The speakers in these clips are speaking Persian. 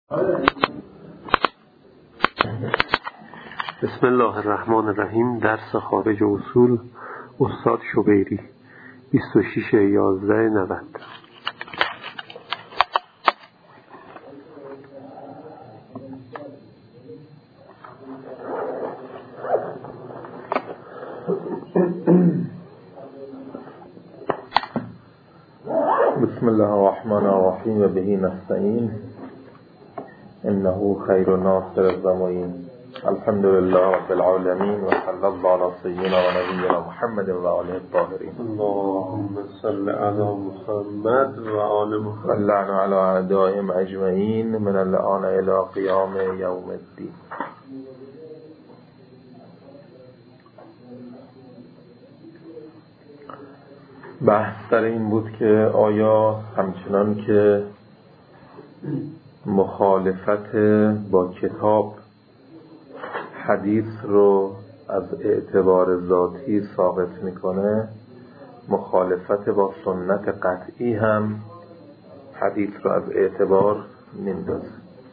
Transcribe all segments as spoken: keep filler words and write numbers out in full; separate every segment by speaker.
Speaker 1: بسم الله الرحمن الرحیم. درس خارج اصول استاد شبیری، بیست و شش یازده نود.
Speaker 2: بسم الله الرحمن الرحیم و بهی نستعین انه خیر ناصر الضمین. الحمد لله رب العالمین و صلی الله علی سیدنا و نبینا محمد و آله الطاهرین.
Speaker 1: اللهم صل علی محمد و آل محمد.
Speaker 2: واللعن علی اعدائهم اجمعین من الان الی قیام یوم الدین. بحث در این بود که آیا همچنان که مخالفت با کتاب حدیث رو از اعتبار ذاتی ثابت میکنه، مخالفت با سنت قطعی هم حدیث رو از اعتبار نمیندازه.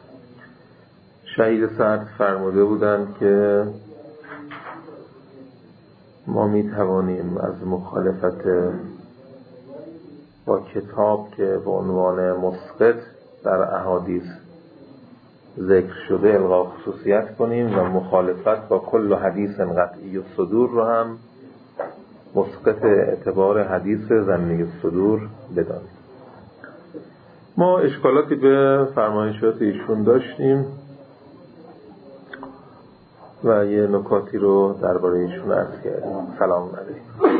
Speaker 2: شهید سعد فرموده بودند که ما میتوانیم از مخالفت با کتاب که به عنوان مسقط در احادیث ذکر شده الغا خصوصیت کنیم و مخالفت با کل حدیث قطعی الصدور رو هم مسقط اعتبار حدیث ظنی الصدور بدانیم. ما اشکالاتی به فرمایشات ایشون داشتیم و یه نکاتی رو درباره ایشون عرض کردیم. سلام علیکم.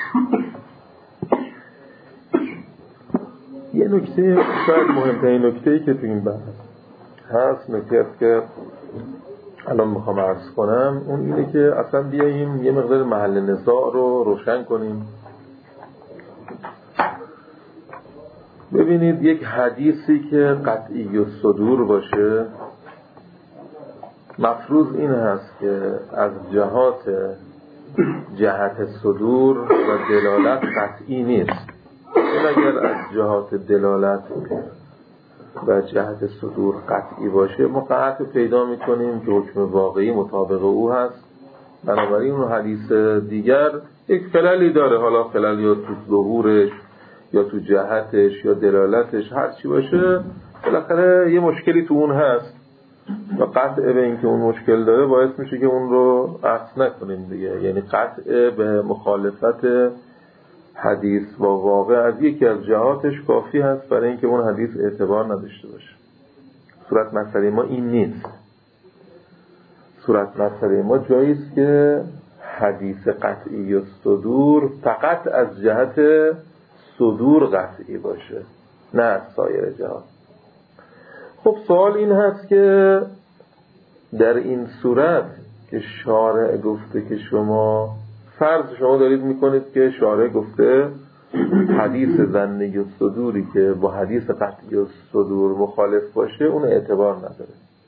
Speaker 2: یه نکته شاید مهمترین نکته‌ای که تو این بحث هست، نکته است که الان میخوام عرض کنم، اون اینه که اصلا بیاییم یه مقدار محل نزاع رو روشن کنیم. ببینید، یک حدیثی که قطعی الصدور باشه مفروض این هست که از جهات جهت صدور و دلالت قطعی نیست. این اگر از جهات دلالت و جهت صدور قطعی باشه، ما قطع پیدا میکنیم که حکم واقعی مطابق او هست. بنابراین اون حدیث دیگر یک خللی داره، حالا خلل یا تو ظهورش یا تو جهتش یا دلالتش، هر چی باشه بالاخره یه مشکلی تو اون هست و قطع به این که اون مشکل داره باعث میشه که اون رو عکس نکنیم دیگه. یعنی قطع به مخالفت حدیث با واقع از یکی از جهاتش کافی هست برای اینکه اون حدیث اعتبار نداشته باشه. صورت مسئله ما این نیست. صورت مسئله ما جاییست که حدیث قطعی الصدور فقط از جهت صدور قطعی باشه، نه از سایر جهات. خب سوال این هست که در این صورت که شارع گفته که شما فرض شما دارید میکنید که شارع گفته حدیث ظنی الصدوری که با حدیث قطعی الصدور مخالف باشه اون اعتبار نداره،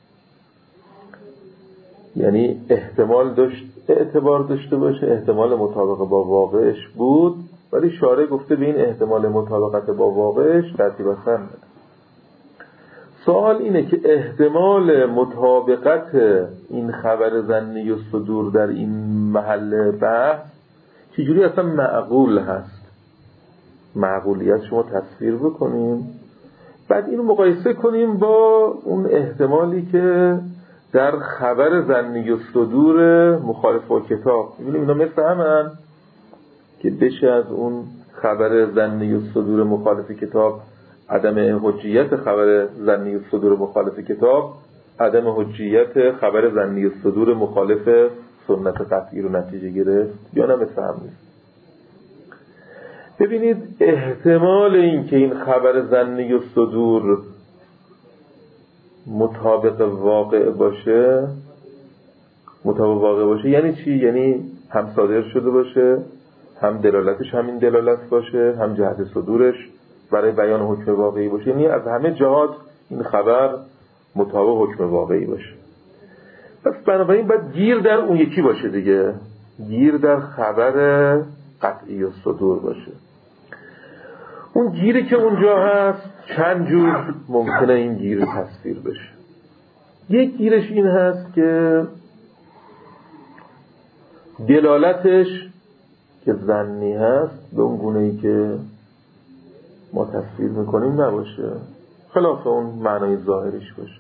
Speaker 2: یعنی احتمال داشت اعتبار داشته باشه، احتمال مطابق با واقعش بود، ولی شارع گفته به این احتمال مطابقت با واقعش ترتیب اصلا نده. سوال اینه که احتمال مطابقت این خبر ظنی الصدور در این محل بحث چجوری اصلا معقول هست؟ معقولیت شما تصویر بکنیم، بعد اینو مقایسه کنیم با اون احتمالی که در خبر ظنی الصدور مخالف با کتاب. می‌بینیم اینا مثل همن که بشه از اون خبر ظنی الصدور مخالف کتاب عدم حجیت خبر ظنی الصدور مخالف کتاب عدم حجیت خبر ظنی الصدور مخالف سنت قطعی رو نتیجه گرفت، یا نه مثل هم نیست. ببینید، احتمال این که این خبر ظنی الصدور مطابق واقع باشه مطابق واقع باشه یعنی چی؟ یعنی هم صادر شده باشه، هم دلالتش همین دلالت باشه، هم جهت صدورش برای بیان حکم واقعی باشه، یعنی از همه جهات این خبر مطابق حکم واقعی باشه. پس بنابراین باید گیر در اون یکی باشه دیگه، گیر در خبر قطعی الصدور باشه. اون گیری که اونجا هست چند جور ممکنه این گیر تصویر بشه. یک گیرش این هست که دلالتش که ظنی هست به اون گونه‌ای که ما تصویر میکنیم نباشه، خلاف اون معنای ظاهریش باشه.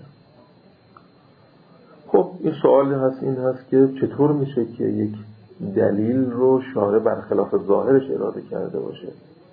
Speaker 2: خب این سوال هست این هست که چطور میشه که یک دلیل رو شارع برخلاف ظاهرش اراده کرده باشه؟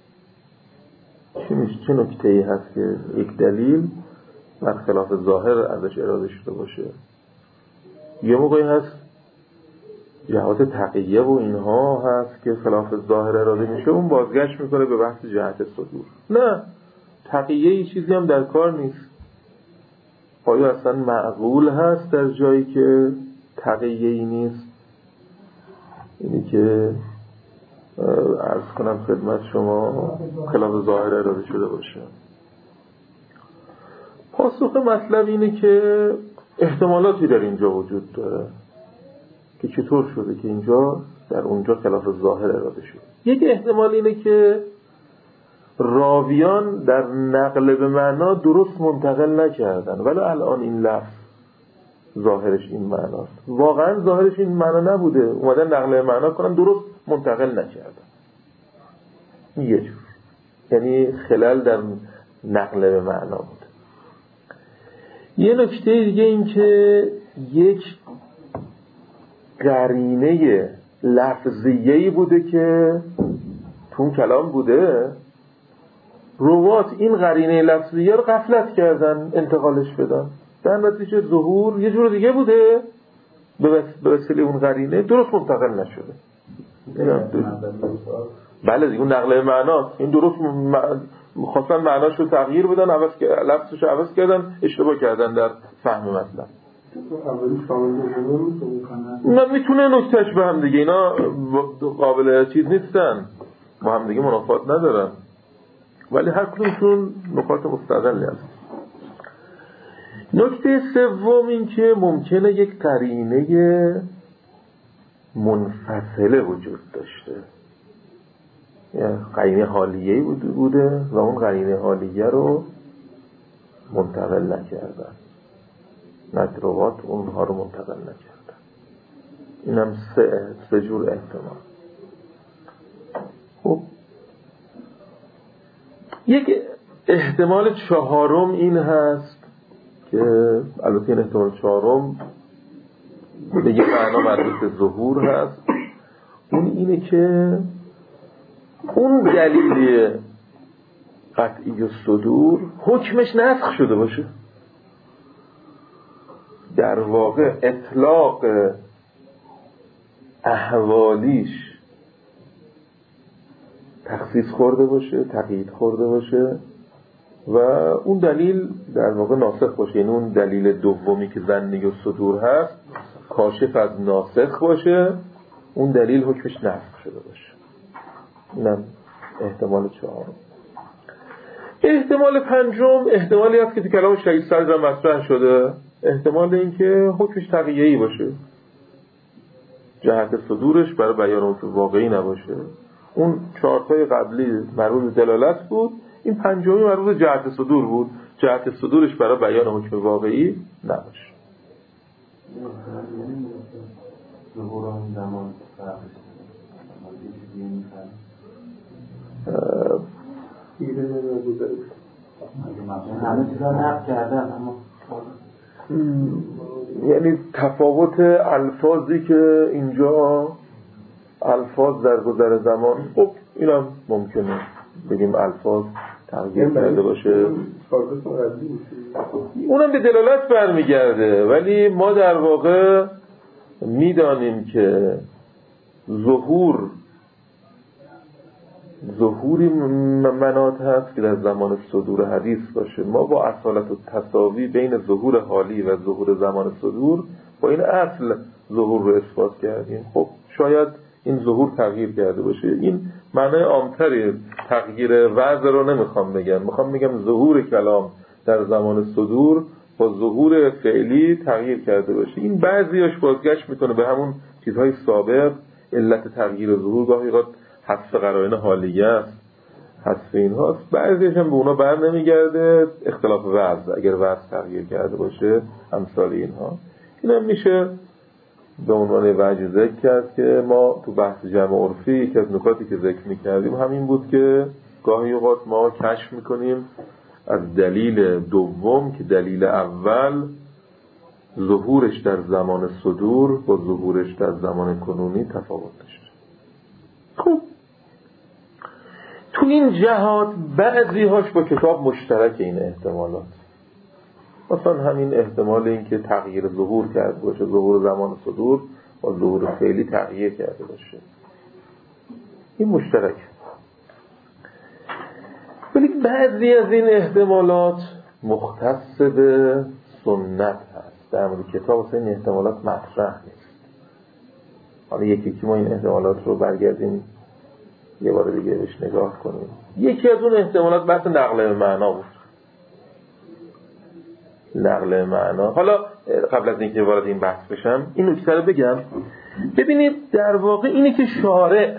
Speaker 2: چه میشه چه نکته‌ای هست که یک دلیل برخلاف ظاهر ازش اراده شده باشه؟ یه موقعی هست جهات تقیه و اینها هست که خلاف ظاهر اراده میشه، اون بازگشت میکنه به بحث جهت صدور. نه، تقیه ای چیزی هم در کار نیست. آیا اصلا معقول هست در جایی که تقیه ای نیست؟ اینی که عرض کنم خدمت شما خلاف ظاهر اراده شده باشه. پاسخ مطلب اینه که احتمالاتی در اینجا وجود داره که چطور شده که اینجا در اونجا خلاف ظاهر اراده شده. یک احتمال اینه که راویان در نقل به معنا درست منتقل نکردن، ولی الان این لفظ ظاهرش این معناست. واقعا ظاهرش این معنا نبوده، اومدن نقل به معنا کنن، درست منتقل نکردن. یه جور، یعنی خلل در نقل به معنا بود. یه نکته دیگه این که یک قرینه لفظیه‌ای بوده که تو اون کلام بوده، روات این قرینه لفظیه رو غفلت کردن انتقالش بدن، در نتیجه ظهور یه جور دیگه بوده، به وسیله اون قرینه درست منتقل نشده. بله دیگه اون نقل معناست، این درست خواستن معناش رو تغییر بدن، عوض لفظش رو عوض کردن، اشتباه کردن در فهم مطلب. نه میتونه نکتهش به هم دیگه اینا قابل چیز نیستن، با هم دیگه منافات ندارن، ولی هر کدومشون نکات مستقلی هست. نکته سوم این که ممکنه یک قرینه منفصله وجود داشته، یعنی قرینه حالیه‌ای بوده و اون قرینه حالیه رو منتقل نکردن، ندروات اونها رو منتقل نکردن. اینم سه سه جور احتمال. خب یک احتمال چهارم این هست که البته این احتمال چهارم به یک معنا مربوط به ظهور هست، اون اینه که اون دلیل قطعی صدور حکمش نسخ شده باشه، در واقع اطلاق احوالیش تخصیص خورده باشه، تقیید خورده باشه و اون دلیل در واقع ناسخ باشه. یعنی اون دلیل دومی که ظنی و صدور هست کاشف از ناسخ باشه، اون دلیل حکمش نسخ شده باشه. اینم احتمال چهارم. احتمال پنجم احتمالی هست که تو کلام شهید صدر مطرح شده، احتمال این که حکمش تقیه‌ای باشه، جهت صدورش برای بیان حکم واقعی نباشه. اون چهارتای قبلی مربوط به دلالت بود، این پنجمی مربوط به جهت صدور بود، جهت صدورش برای بیان حکم واقعی نباشه.
Speaker 3: همه چیزا نقل کردن، اما
Speaker 2: یعنی تفاوت الفاظی که اینجا الفاظ در گذر زمان، خب اینم ممکنه بگیم الفاظ تغییر کرده باشه، اونم به دلالت برمیگرده، ولی ما در واقع میدانیم که ظهور ظهوری منات هست که در زمان صدور حدیث باشه. ما با اصالت و تساوی بین ظهور حالی و ظهور زمان صدور با این اصل ظهور رو اثبات کردیم. خب شاید این ظهور تغییر کرده باشه، این معنای عامتری تغییر وضع رو نمیخوام بگم، میخوام بگم ظهور کلام در زمان صدور با ظهور فعلی تغییر کرده باشه. این بعضیاش بازگشت میکنه به همون چیزهای سابق، علت تغییر ظهور گاهی اوقات حذف قرائن حالیه است، حذف اینهاست. بعضیش هم به اونا بر نمیگرده، اختلاف وضع، اگر وضع تغییر کرده باشه امثال اینها. این هم میشه به عنوان وجه ذکر کرد که ما تو بحث جمع عرفی یک از نکاتی که ذکر میکردیم همین بود که گاهی اوقات ما کشف میکنیم از دلیل دوم که دلیل اول ظهورش در زمان صدور با ظهورش در زمان کنونی تفاوت داشته. خب تو این جهات بعضی هاش با کتاب مشترک این احتمالات، مثلا همین احتمال این که تغییر ظهور کرده باشه، ظهور زمان صدور با ظهور فعلی تغییر کرده باشه، این مشترک. ولی بعضی از این احتمالات مختص به سنت هست، در مورد کتاب اصلا این احتمالات مطرح نیست. حالا یکی که ما این احتمالات رو برگردیم یه بار دیگه بهش نگاه کنیم. یکی از اون احتمالات بحث نقل معنا بود. نقل معنا. حالا قبل از اینکه وارد این بحث بشم این نکته رو بگم. ببینید در واقع اینه که شارع،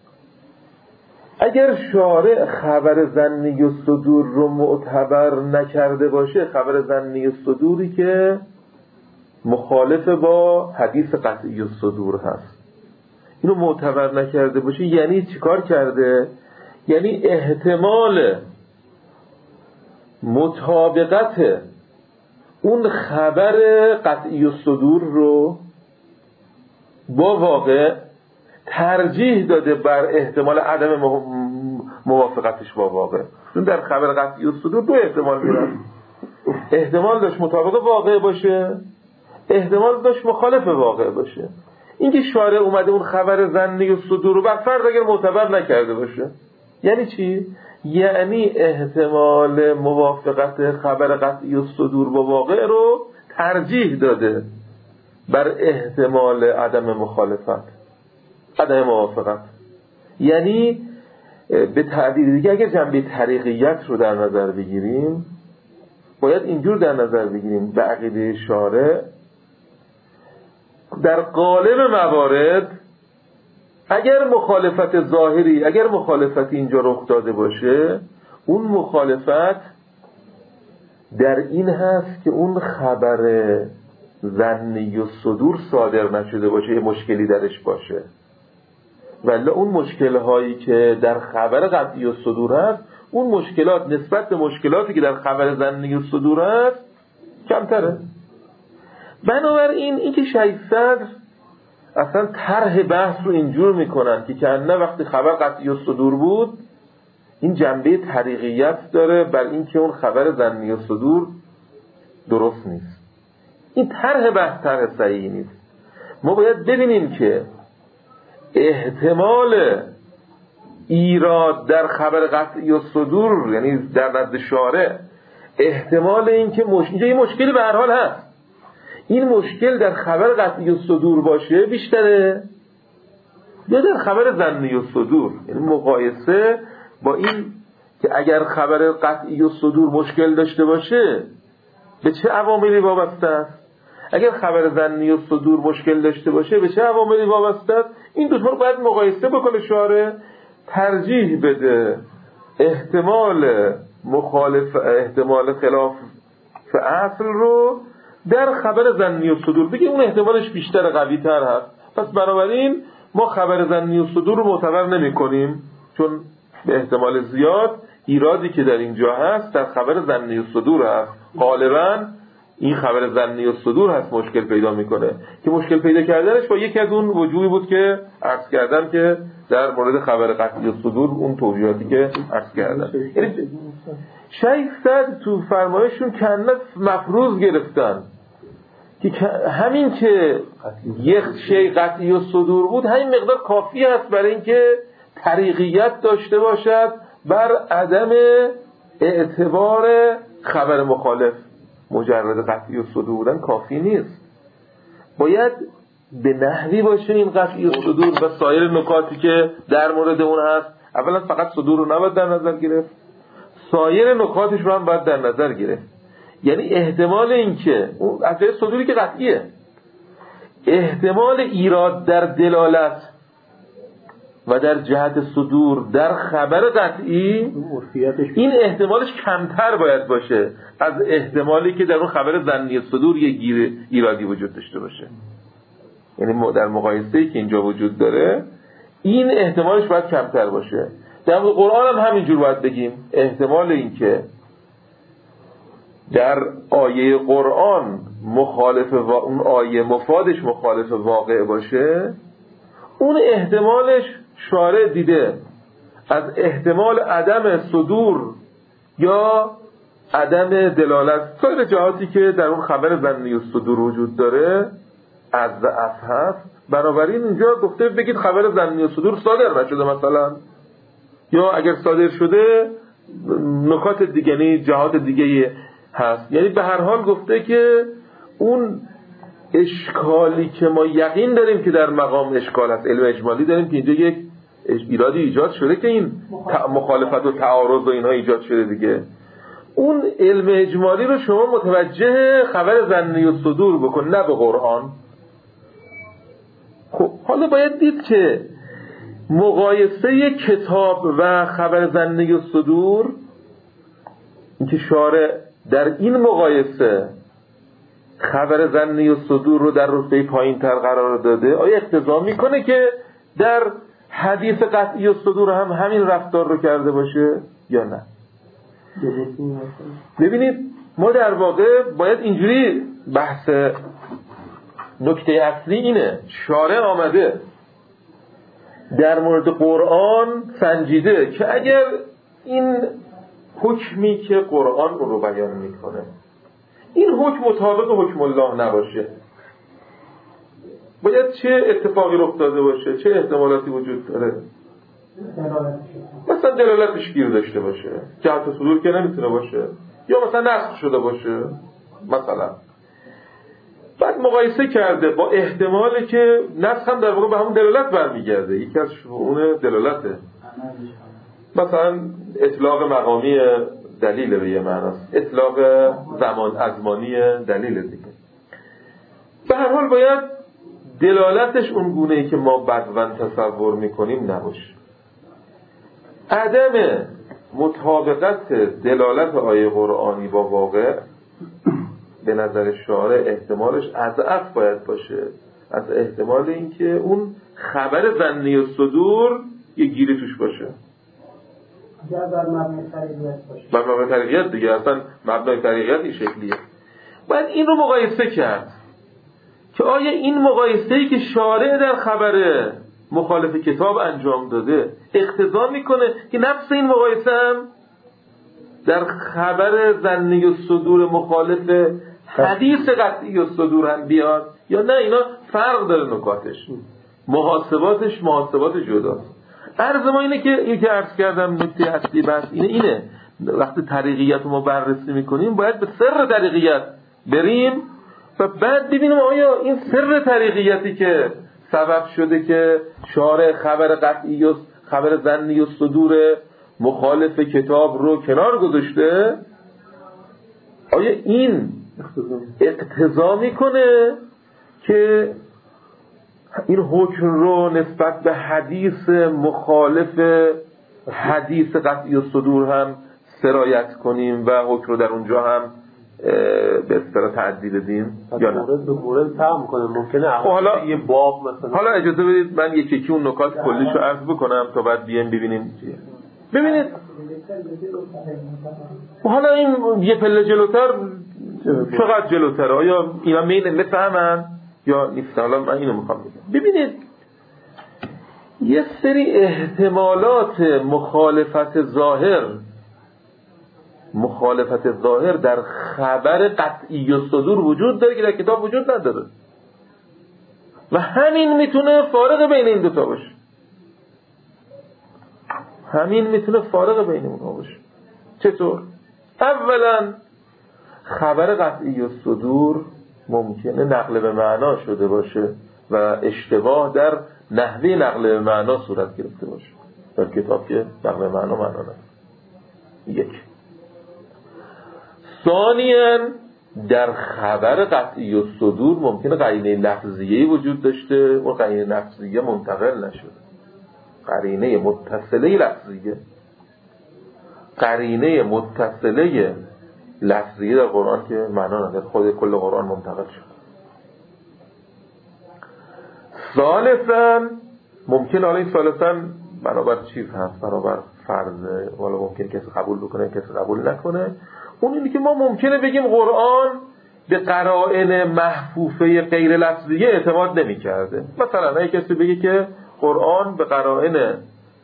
Speaker 2: اگر شارع خبر ظنی و صدور رو معتبر نکرده باشه، خبر ظنی و صدوری که مخالف با حدیث قطعی و صدور هست، اینو معتبر نکرده باشه، یعنی چیکار کرده؟ یعنی احتمال مطابقت اون خبر قطعی و صدور رو با واقع ترجیح داده بر احتمال عدم موافقتش با واقع. چون در خبر قطعی و صدور دو احتمال میرن، احتمال داشت مطابق واقع باشه، احتمال داشت مخالف واقع باشه. اینکه شارع اومده اون خبر ظنی و صدور رو بر فرض اگر معتبر نکرده باشه، یعنی چی؟ یعنی احتمال موافقت خبر قطعی و صدور با واقع رو ترجیح داده بر احتمال عدم مخالفت، عدم موافقت. یعنی به تعبیر دیگه اگر جنبه طریقیت رو در نظر بگیریم، باید اینجور در نظر بگیریم به عقیده شارع در غالب موارد اگر مخالفت ظاهری، اگر مخالفت اینجا رخ داده باشه، اون مخالفت در این هست که اون خبر ظنی و صدور صادر نشده باشه، یه مشکلی درش باشه. ولی اون مشکل‌هایی که در خبر قطعی و صدور هست، اون مشکلات نسبت به مشکلاتی که در خبر ظنی و صدور هست کمتره. بنابراین این که شیخ صدر اصلا طرح بحث رو اینجور میکنن که کنه وقتی خبر قطعی و صدور بود این جنبه طریقیت داره بر این که اون خبر ظنی و صدور درست نیست. این طرح بحث طرح صحیحی نیست. ما باید ببینیم که احتمال ایراد در خبر قطعی و صدور، یعنی در نزد شارع احتمال این که مش... اینجا یه مشکلی به هر حال هست، این مشکل در خبر قطعی و صدور باشه بیشتره یا در خبر ظنی و صدور؟ یعنی مقایسه با این که اگر خبر قطعی و صدور مشکل داشته باشه به چه عواملی وابسته است، اگر خبر ظنی و صدور مشکل داشته باشه به چه عواملی وابسته است. این دو تا رو باید مقایسه بکنه شارع، ترجیح بده احتمال مخالف، احتمال خلاف اصل رو در خبر ظنی و صدور بگه اون احتمالش بیشتر، قوی تر هست. پس بنابراین ما خبر ظنی و صدور رو معتبر نمی کنیم، چون به احتمال زیاد ایرادی که در اینجا هست در خبر ظنی و صدور هست. غالبا این خبر ظنی و صدور هست مشکل پیدا میکنه که مشکل پیدا کردنش با یکی از اون وجوهی بود که عرض کردم که در مورد خبر قطعی و صدور اون توضیحاتی که عرض کردم. یعنی شیخ صدر تو فرمایشون کنه مفروض گرفتن که همین که یک شیء قطعی و صدور بود همین مقدار کافی است برای اینکه طریقیت داشته باشد بر عدم اعتبار خبر مخالف. مجرد قطعی و صدور بودن کافی نیست، باید به نحوی باشه این قطعی و صدور و سایر نکاتی که در مورد اون هست. اولا فقط صدور رو نباید در نظر گرفت، سایر نکاتش رو هم باید در نظر گرفت. یعنی احتمال این که اون قطعی صدوری که قطعیه، احتمال ایراد در دلالت و در جهت صدور در خبر قطعی، این احتمالش کمتر باید باشه از احتمالی که در اون خبر ظنی صدور یه گیر ایرادی وجود داشته باشه. یعنی در مقایسه‌ای که اینجا وجود داره این احتمالش باید کمتر باشه. در قرآن هم همینجور باید بگیم احتمال این که در آیه قرآن مخالف و اون آیه مفادش مخالف واقع باشه، اون احتمالش شارع دیده از احتمال عدم صدور یا عدم دلالت، سایر جهاتی که در اون خبر ظنی و صدور وجود داره از ضعف هست. بنابراین اینجا گفته بگید خبر ظنی و صدور صادر نشده مثلا، یا اگر صادر شده نکات دیگه، یعنی جهات دیگه هست. یعنی به هر حال گفته که اون اشکالی که ما یقین داریم که در مقام اشکال هست، علم اجمالی داریم که اینجا یک ایرادی ایجاد شده که این مخالفت و تعارض و اینها ایجاد شده دیگه، اون علم اجمالی رو شما متوجه خبر ظنی و صدور بکن، نه به قرآن. خب حالا باید دید که مقایسه کتاب و خبر ظنی و صدور، اینکه شارع در این مقایسه خبر ظنی و صدور رو در رتبه پایین تر قرار داده، آیا اقتضا میکنه که در حدیث قطعی و صدور هم همین رفتار رو کرده باشه یا نه؟ ببینید ما در واقع باید اینجوری بحث، نکته اصلی اینه شارع آمده در مورد قرآن سنجیده که اگر این حکمی که قرآن اون رو بیان میکنه این حکم مطابق حکم الله نباشه، باید چه اتفاقی رخ داده باشه، چه احتمالاتی وجود داره، مثلا دلالتش گیر داشته باشه، جهت صدور که نمیتونه باشه، یا مثلا نسخ شده باشه مثلا. بعد مقایسه کرده با احتمالی که نسخ هم در واقع به همون دلالت برمیگرده، یکی از شؤون دلالته، مثلا اطلاق مقامی دلیل به یه معناست، اطلاق زمان ازمانی دلیل دیگه. به هر حال باید دلالتش اون گونه‌ای که ما بدون تصور میکنیم نباشه. عدم مطابقت دلالت آیه قرآنی با واقع به نظر شارع احتمالش اضعف باید باشه از احتمال اینکه اون خبر ظنی و صدور یه گیری توش باشه.
Speaker 3: بر مبنای طریقیت باشه.
Speaker 2: بر مبنای طریقیت دیگه، اصلا مبنای طریقیت این شکلیه. باید این رو مقایسه کرد که آیا این مقایسه‌ای که شارع در خبر مخالف کتاب انجام داده اقتضا میکنه که نفس این مقایسه هم در خبر ظنی و صدور مخالف حدیث قطعی و صدور هم بیاد یا نه. اینا فرق داره، نکاتش محاسباتش محاسبات جداست. عرض ما اینه که این که عرض کردم نکته اصلی بحث اینه اینه وقتی طریقیت رو ما بررسی میکنیم باید به سر طریقیت بریم و بعد ببینیم آیا این سر طریقیتی که سبب شده که شارع خبر قطعی و خبر ظنی و صدور مخالف کتاب رو کنار گذاشته، آیا این اقتضا میکنه که این حکم رو نسبت به حدیث مخالف حدیث قطعی و صدور هم سرایت کنیم و حکم رو در اونجا هم به اصطلاح تعدیل بدیم یا نه؟
Speaker 1: مورد به مورد فهم کنه ممکنه
Speaker 2: حالا
Speaker 1: یه باب مثلا.
Speaker 2: حالا اجازه بدید من یکی یکی اون نکات کلیشو عرض بکنم تا بعد بیایم ببینیم چیه. ببینید حالا این یه پله جلوتر چقدر جلوتر، آیا اینا میل بفهمن یا نیست؟ حالا من اینو میخوام بگم. ببینید یه سری احتمالات مخالفت ظاهر مخالفت ظاهر در خبر قطعی و صدور وجود داره که در کتاب وجود نداره و همین میتونه فارق بین این دوتا باشه. همین میتونه فارق بین اونها باشه. چطور؟ اولا خبر قطعی و صدور ممکنه نقل به معنا شده باشه و اشتباه در نحوه نقل به معنا صورت گرفته باشه. در کتاب که نقل به معنا معنا نداره. یک. ثانیاً در خبر قطعی و صدور ممکنه قرینه لفظیه‌ای وجود داشته و قرینه لفظیه منتقل نشده. قرینه متصله لفظیه، قرینه متصله لفظیه در قرآن که معنا نداره، خود کل قرآن منتقل شد. ثالثاً ممکن حالا این ثالثاً برابر چیز هست، برابر فرضه، والا ممکن کسی قبول بکنه کسی قبول نکنه. اون اینی که ما ممکنه بگیم قرآن به قرائن محفوفه غیر لفظیه اعتماد نمی کرده. مثلا اگه کسی بگه که قرآن به قرائن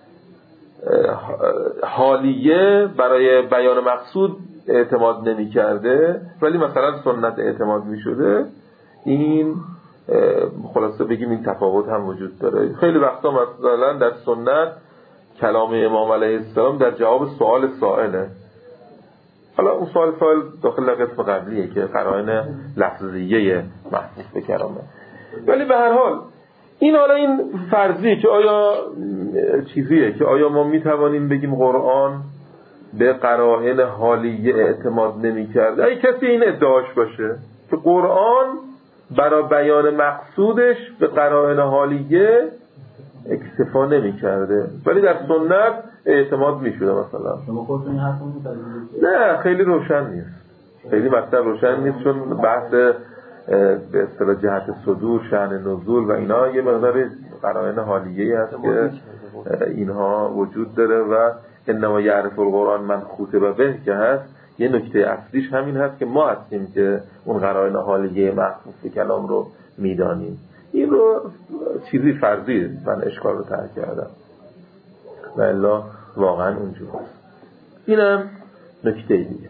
Speaker 2: حالیه برای بیان مقصود اعتماد نمی کرده ولی مثلا سنت اعتماد می شده، این خلاصه بگیم این تفاوت هم وجود داره. خیلی وقتا مثلا در سنت کلام امام علیه السلام در جواب سوال سائله، حالا اون سوال سوال داخل قسم قبلیه که قرائن لفظیه محفوظ به کلامه، ولی به هر حال این حالا این فرضیه که آیا چیزیه که آیا ما میتوانیم بگیم قرآن به قرائن حالیه اعتماد نمی کرده. اگه کسی این ادعاش باشه که قرآن برای بیان مقصودش به قرائن حالیه اکتفا نمی کرده ولی در سنت اعتماد می شده مثلا.
Speaker 3: شما خودتون این حرف رو می‌زنید؟
Speaker 2: نه خیلی روشن نیست، خیلی مطلب روشن نیست، چون بحث به اصطلاح جهت صدور، شأن نزول و اینا یه مقدار قرائن حالیه‌ای هست که اینها وجود داره و انما یعرف القرآن من خوطب به که هست. یه نکته اصلیش همین هست که ما هستیم که اون قرائن حالیه محفوظ به کلام رو میدانیم. این رو چیزی فرضی من اشکال رو ترک کردم و الا واقعا اونجور هست. اینم نکته دیگه.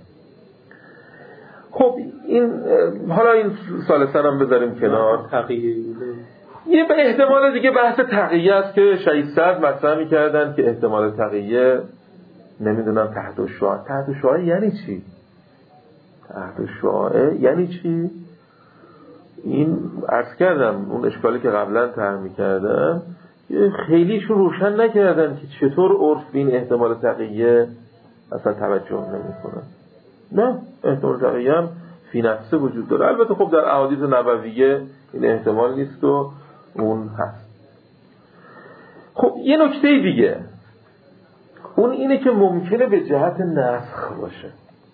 Speaker 2: خب این حالا این ثالثاً هم بذاریم کنار.
Speaker 1: تقیه
Speaker 2: یه به احتمال دیگه بحث تقیه است که شهید صدر مطرح می‌کردن که احتمال تقیه نمیدونم تحت الشعاع. تحت الشعاع یعنی چی؟ تحت الشعاع یعنی چی؟ این عرض کردم اون اشکالی که قبلا طرح می‌کردم خیلیشون روشن نکردن که چطور عرف این احتمال تقیه اصلا توجه نمی‌کنه. نه احتمال تقیه هم فی نفسه وجود داره. البته خب در احادیث نبویه این احتمال نیست و اون هست. خب یه نکته دیگه اون اینه که ممکنه به جهت نسخ باشه.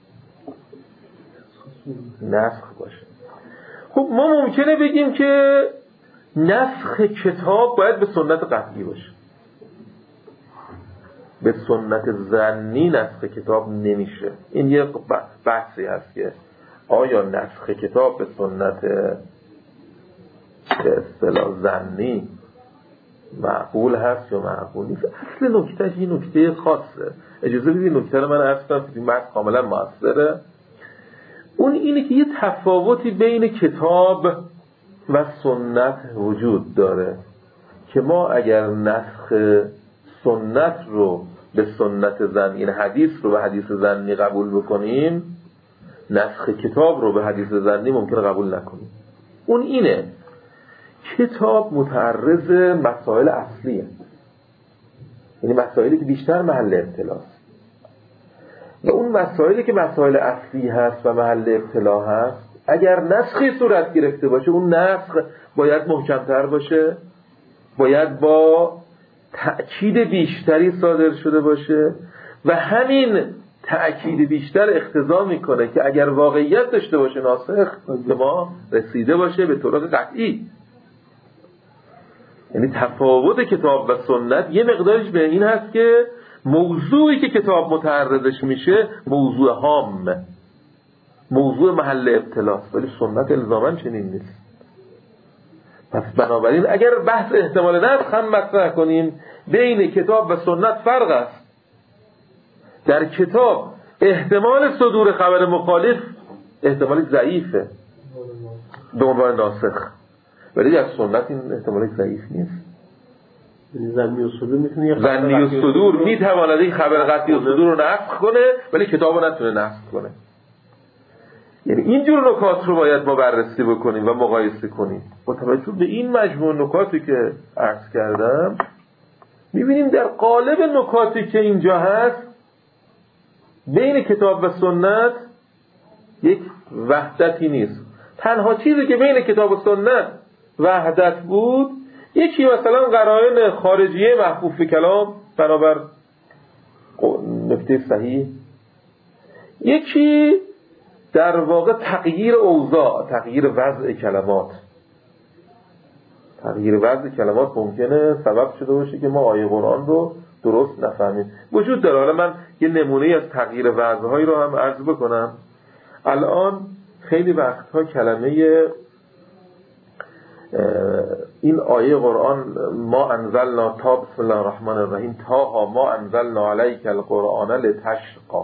Speaker 2: نسخ باشه. خب ما ممکنه بگیم که نسخ کتاب باید به سنت قطعی باشه. به سنت ظنی نسخ کتاب نمیشه. این یه بحثی هست که آیا نسخ کتاب به سنت به اصطلاح ظنی معقول هست یا معقول نیست. اصل نکتهش یه نکته خاصه. اجازه بدید نکته رو من عرض کنم که این متن کاملا موثره. اون اینه که یه تفاوتی بین کتاب و سنت وجود داره که ما اگر نسخ سنت رو به سنت ظنی، این حدیث رو به حدیث ظنی قبول بکنیم، نسخ کتاب رو به حدیث ظنی ممکنه قبول نکنیم. اون اینه کتاب متعرض مسائل اصلیه، یعنی مسائلی که بیشتر محل ابتلاست و اون مسائلی که مسائل اصلی هست و محل ابتلا هست اگر نسخی صورت گرفته باشه اون نسخ باید محکمتر باشه، باید با تأکید بیشتری صادر شده باشه و همین تأکید بیشتر اقتضا میکنه که اگر واقعیت داشته باشه ناسخ به ما رسیده باشه به طرق قطعی. یعنی تفاوت کتاب و سنت یه مقدارش به این هست که موضوعی که کتاب متعرضش میشه موضوع هامه، موضوع محل ابتلاست، ولی سنت الزاماً چنین نیست. پس بنابراین اگر بحث احتمال نسخ هم مطرح کنیم بین کتاب و سنت فرق است. در کتاب احتمال صدور خبر مخالف احتمالی ضعیفه به عنوان ناسخ، ولی در سنت این احتمالی ضعیف نیست.
Speaker 1: زنی و صدور میتونه
Speaker 2: زنی و صدور میتواند این خبر قطعی و صدور رو نسخ کنه ولی کتاب رو نتونه نسخ کنه. یعنی اینجور نکات رو باید ما بررسی بکنیم و مقایسه کنیم. با توجه به این مجموع نکاتی که عرض کردم میبینیم در قالب نکاتی که اینجا هست بین کتاب و سنت یک وحدتی نیست. تنها چیزی که بین کتاب و سنت وحدت بود یکی مثلا قرائن خارجیه محفوف به کلام بنابر نکته صحیح، یکی در واقع تغییر اوضاع، تغییر وضع کلمات. تغییر وضع کلمات ممکنه سبب شده باشه که ما آیه قرآن رو درست نفهمیم. وجود داره. حالا من یه نمونه از تغییر وضع‌هایی رو هم عرض بکنم. الان خیلی وقتها کلمه این آیه قرآن ما انزلنا تا بسم الله الرحمن الرحیم تا ها ما انزلنا علیک القرآن لتشقی،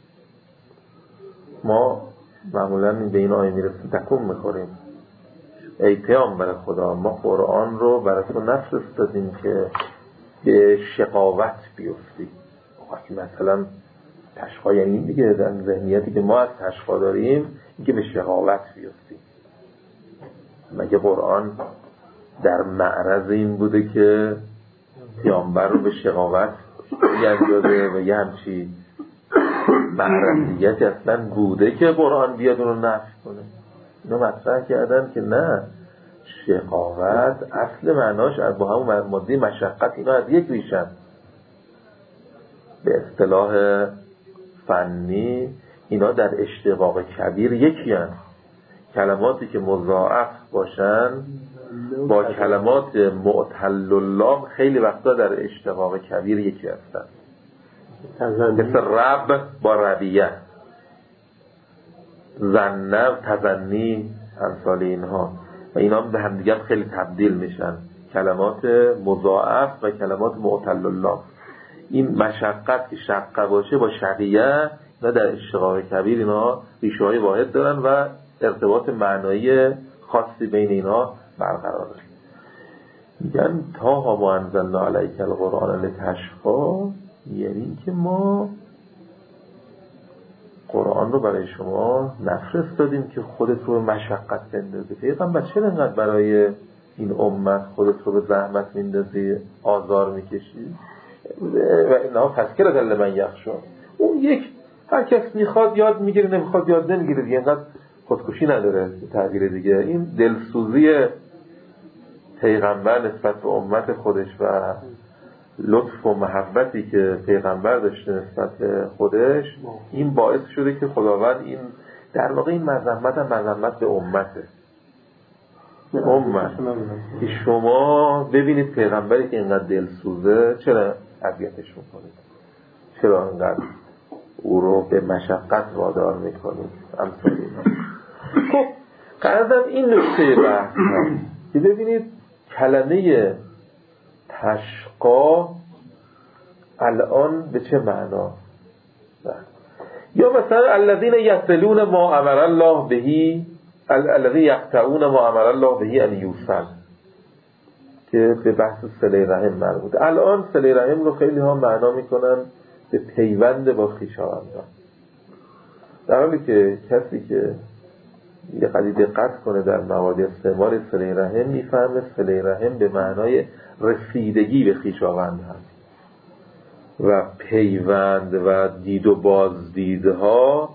Speaker 2: ما معمولا به این آیه میرسیم تکون میخوریم ای پیامبر خدا ما قرآن رو برای تو نفرستادیم که به شقاوت بیفتی. وقتی مثلا تشقا یعنی دیگه در ذهنیتی که ما از تشقا داریم اینکه به شقاوت بیفتی. مگه قرآن در معرض این بوده که پیامبر رو به شقاوت بیاندازه و یه همچی معرضیتی اصلا بوده که قرآن بیاد اون رو نفی کنه؟ اینا مطرح کردن که نه، شقاوت اصل معناش با همون ماده مشقت اینا از یک ریشن. به اصطلاح فنی اینا در اشتقاق کبیر یکی هن. کلماتی که مضاعف باشن با کلمات معتل اللام خیلی وقتا در اشتقاق کبیر یکی هستن. مثل رب با ربیه، زنب تزنی، همثال اینها، و اینا به هم دیگه خیلی تبدیل میشن، کلمات مضاعف و کلمات معتل اللام. این مشقت که شقه باشه با شقیه اینا در اشتقاق کبیر اینا ریشه های واحد دارن و ارتباط معنایی خاصی بین اینا برقراره. میگن تا ها ما انزلنا علیک القرآن لتشقی، یعنی که ما قرآن رو برای شما نفرستادیم که خودت رو به مشقت بندازی. پیغمبر چرا انقدر برای این امت خودت رو به زحمت میندازی، آزار میکشی؟ و اینها تذکرة لمن یخشی. اون یک هر کس میخواد یاد میگیره، نمیخواد یاد نمیگیره دیگه. اینقدر خودکشی نداره تعبیر دیگه. این دلسوزی پیغمبر نسبت به امت خودش و لطف و محبتی که پیغمبر داشته نسبت به خودش، این باعث شده که خداوند این در واقع این مذمت هم مذمت به امته. امت که شما ببینید پیغمبری که اینقدر دلسوزه چرا اذیتش میکنید، چرا اینقدر او رو به مشقت وادار میکنید. امثال اینا. خب قرضم این نکته بحث که ببینید کلمه تشقا الان به چه معنا؟ یا مثلا الذين يصلون ما امر الله به، الذين يقطعون ما امر الله به ان يوصل، که به بحث صله رحم مربوطه. الان صله رحم رو خیلی ها معنا میکنن به پیوند با خویشاوندان، در حالی که کسی که یه قدری دقت کنه در مواد استعمال صله رحم میفهمه صله رحم به معنای رسیدگی به خویشاوند هست و پیوند و دید و بازدیدها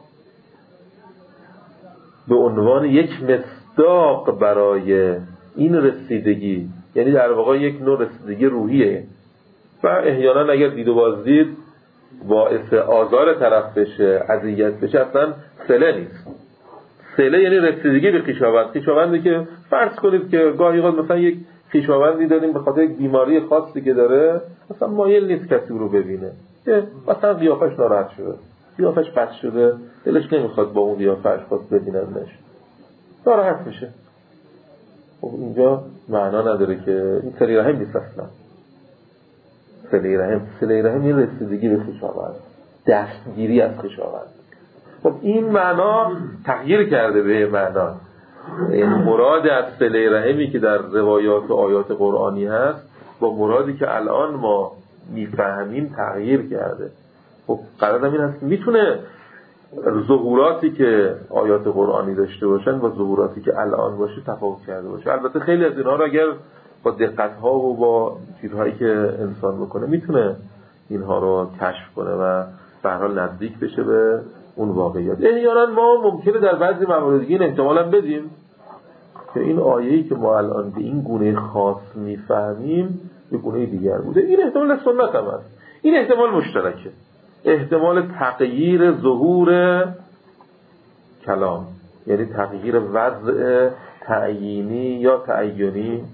Speaker 2: به عنوان یک مصداق برای این رسیدگی، یعنی در واقع یک نوع رسیدگی روحیه. و احیانا اگر دید و بازدید باعث آزار طرف بشه، اذیت بشه، اصلا صله نیست. صله یعنی رسیدگی به خویشاوند. خویشاوندی که فرض کنید که گاهی اوقات مثلا یک خویشاوندی داریم به خاطر یک بیماری خاصی که داره مثلا مایل نیست کسی رو ببینه، که مثلا قیافش ناراحت شده، قیافش بد شده، دلش نمیخواد با اون قیافش خود ببیننش، ناراحت میشه. خب اینجا معنا نداره که این صله رحم نیست اصلا. صله رحم صله رحم این رسیدگی به خویشاوند، دستگیری از خویشاوند. خب این معنا تغییر کرده به معنا. این مراد از صله رحمی که در روایات و آیات قرآنی هست با مرادی که الان ما میفهمیم تغییر کرده. خب قرارم این هست میتونه ظهوراتی که آیات قرآنی داشته باشن با ظهوراتی که الان باشه تفاوت کرده باشه. البته خیلی از اینها رو اگر با دقت ها و با چیزهایی که انسان بکنه میتونه اینها رو کشف کنه و به هر حال نزدیک بشه به اون واقعیت. احیانا ما ممکنه در بعضی موارد این احتمالاً بدیم، که این آیه‌ای که ما الان به این گونه خاص میفهمیم به گونه دیگر بوده. این احتمال سنت هم هست، این احتمال مشترکه، احتمال تغییر ظهور کلام، یعنی تغییر وضع تعیینی یا تعیینی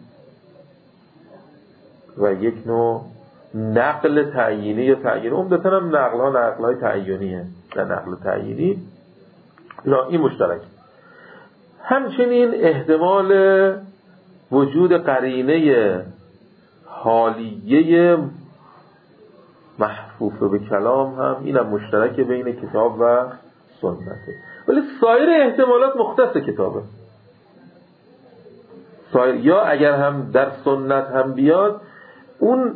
Speaker 2: و یک نوع نقل تعیینی یا تعیینی. عمدتاً هم نقل ها نقل های تعیینیه نه نقل تعیینی. لا این مشترک. همچنین احتمال وجود قرینه حالیه محفوظ به کلام هم اینم مشترک بین کتاب و سنته. ولی سایر احتمالات مختص کتابه. سایر یا اگر هم در سنت هم بیاد اون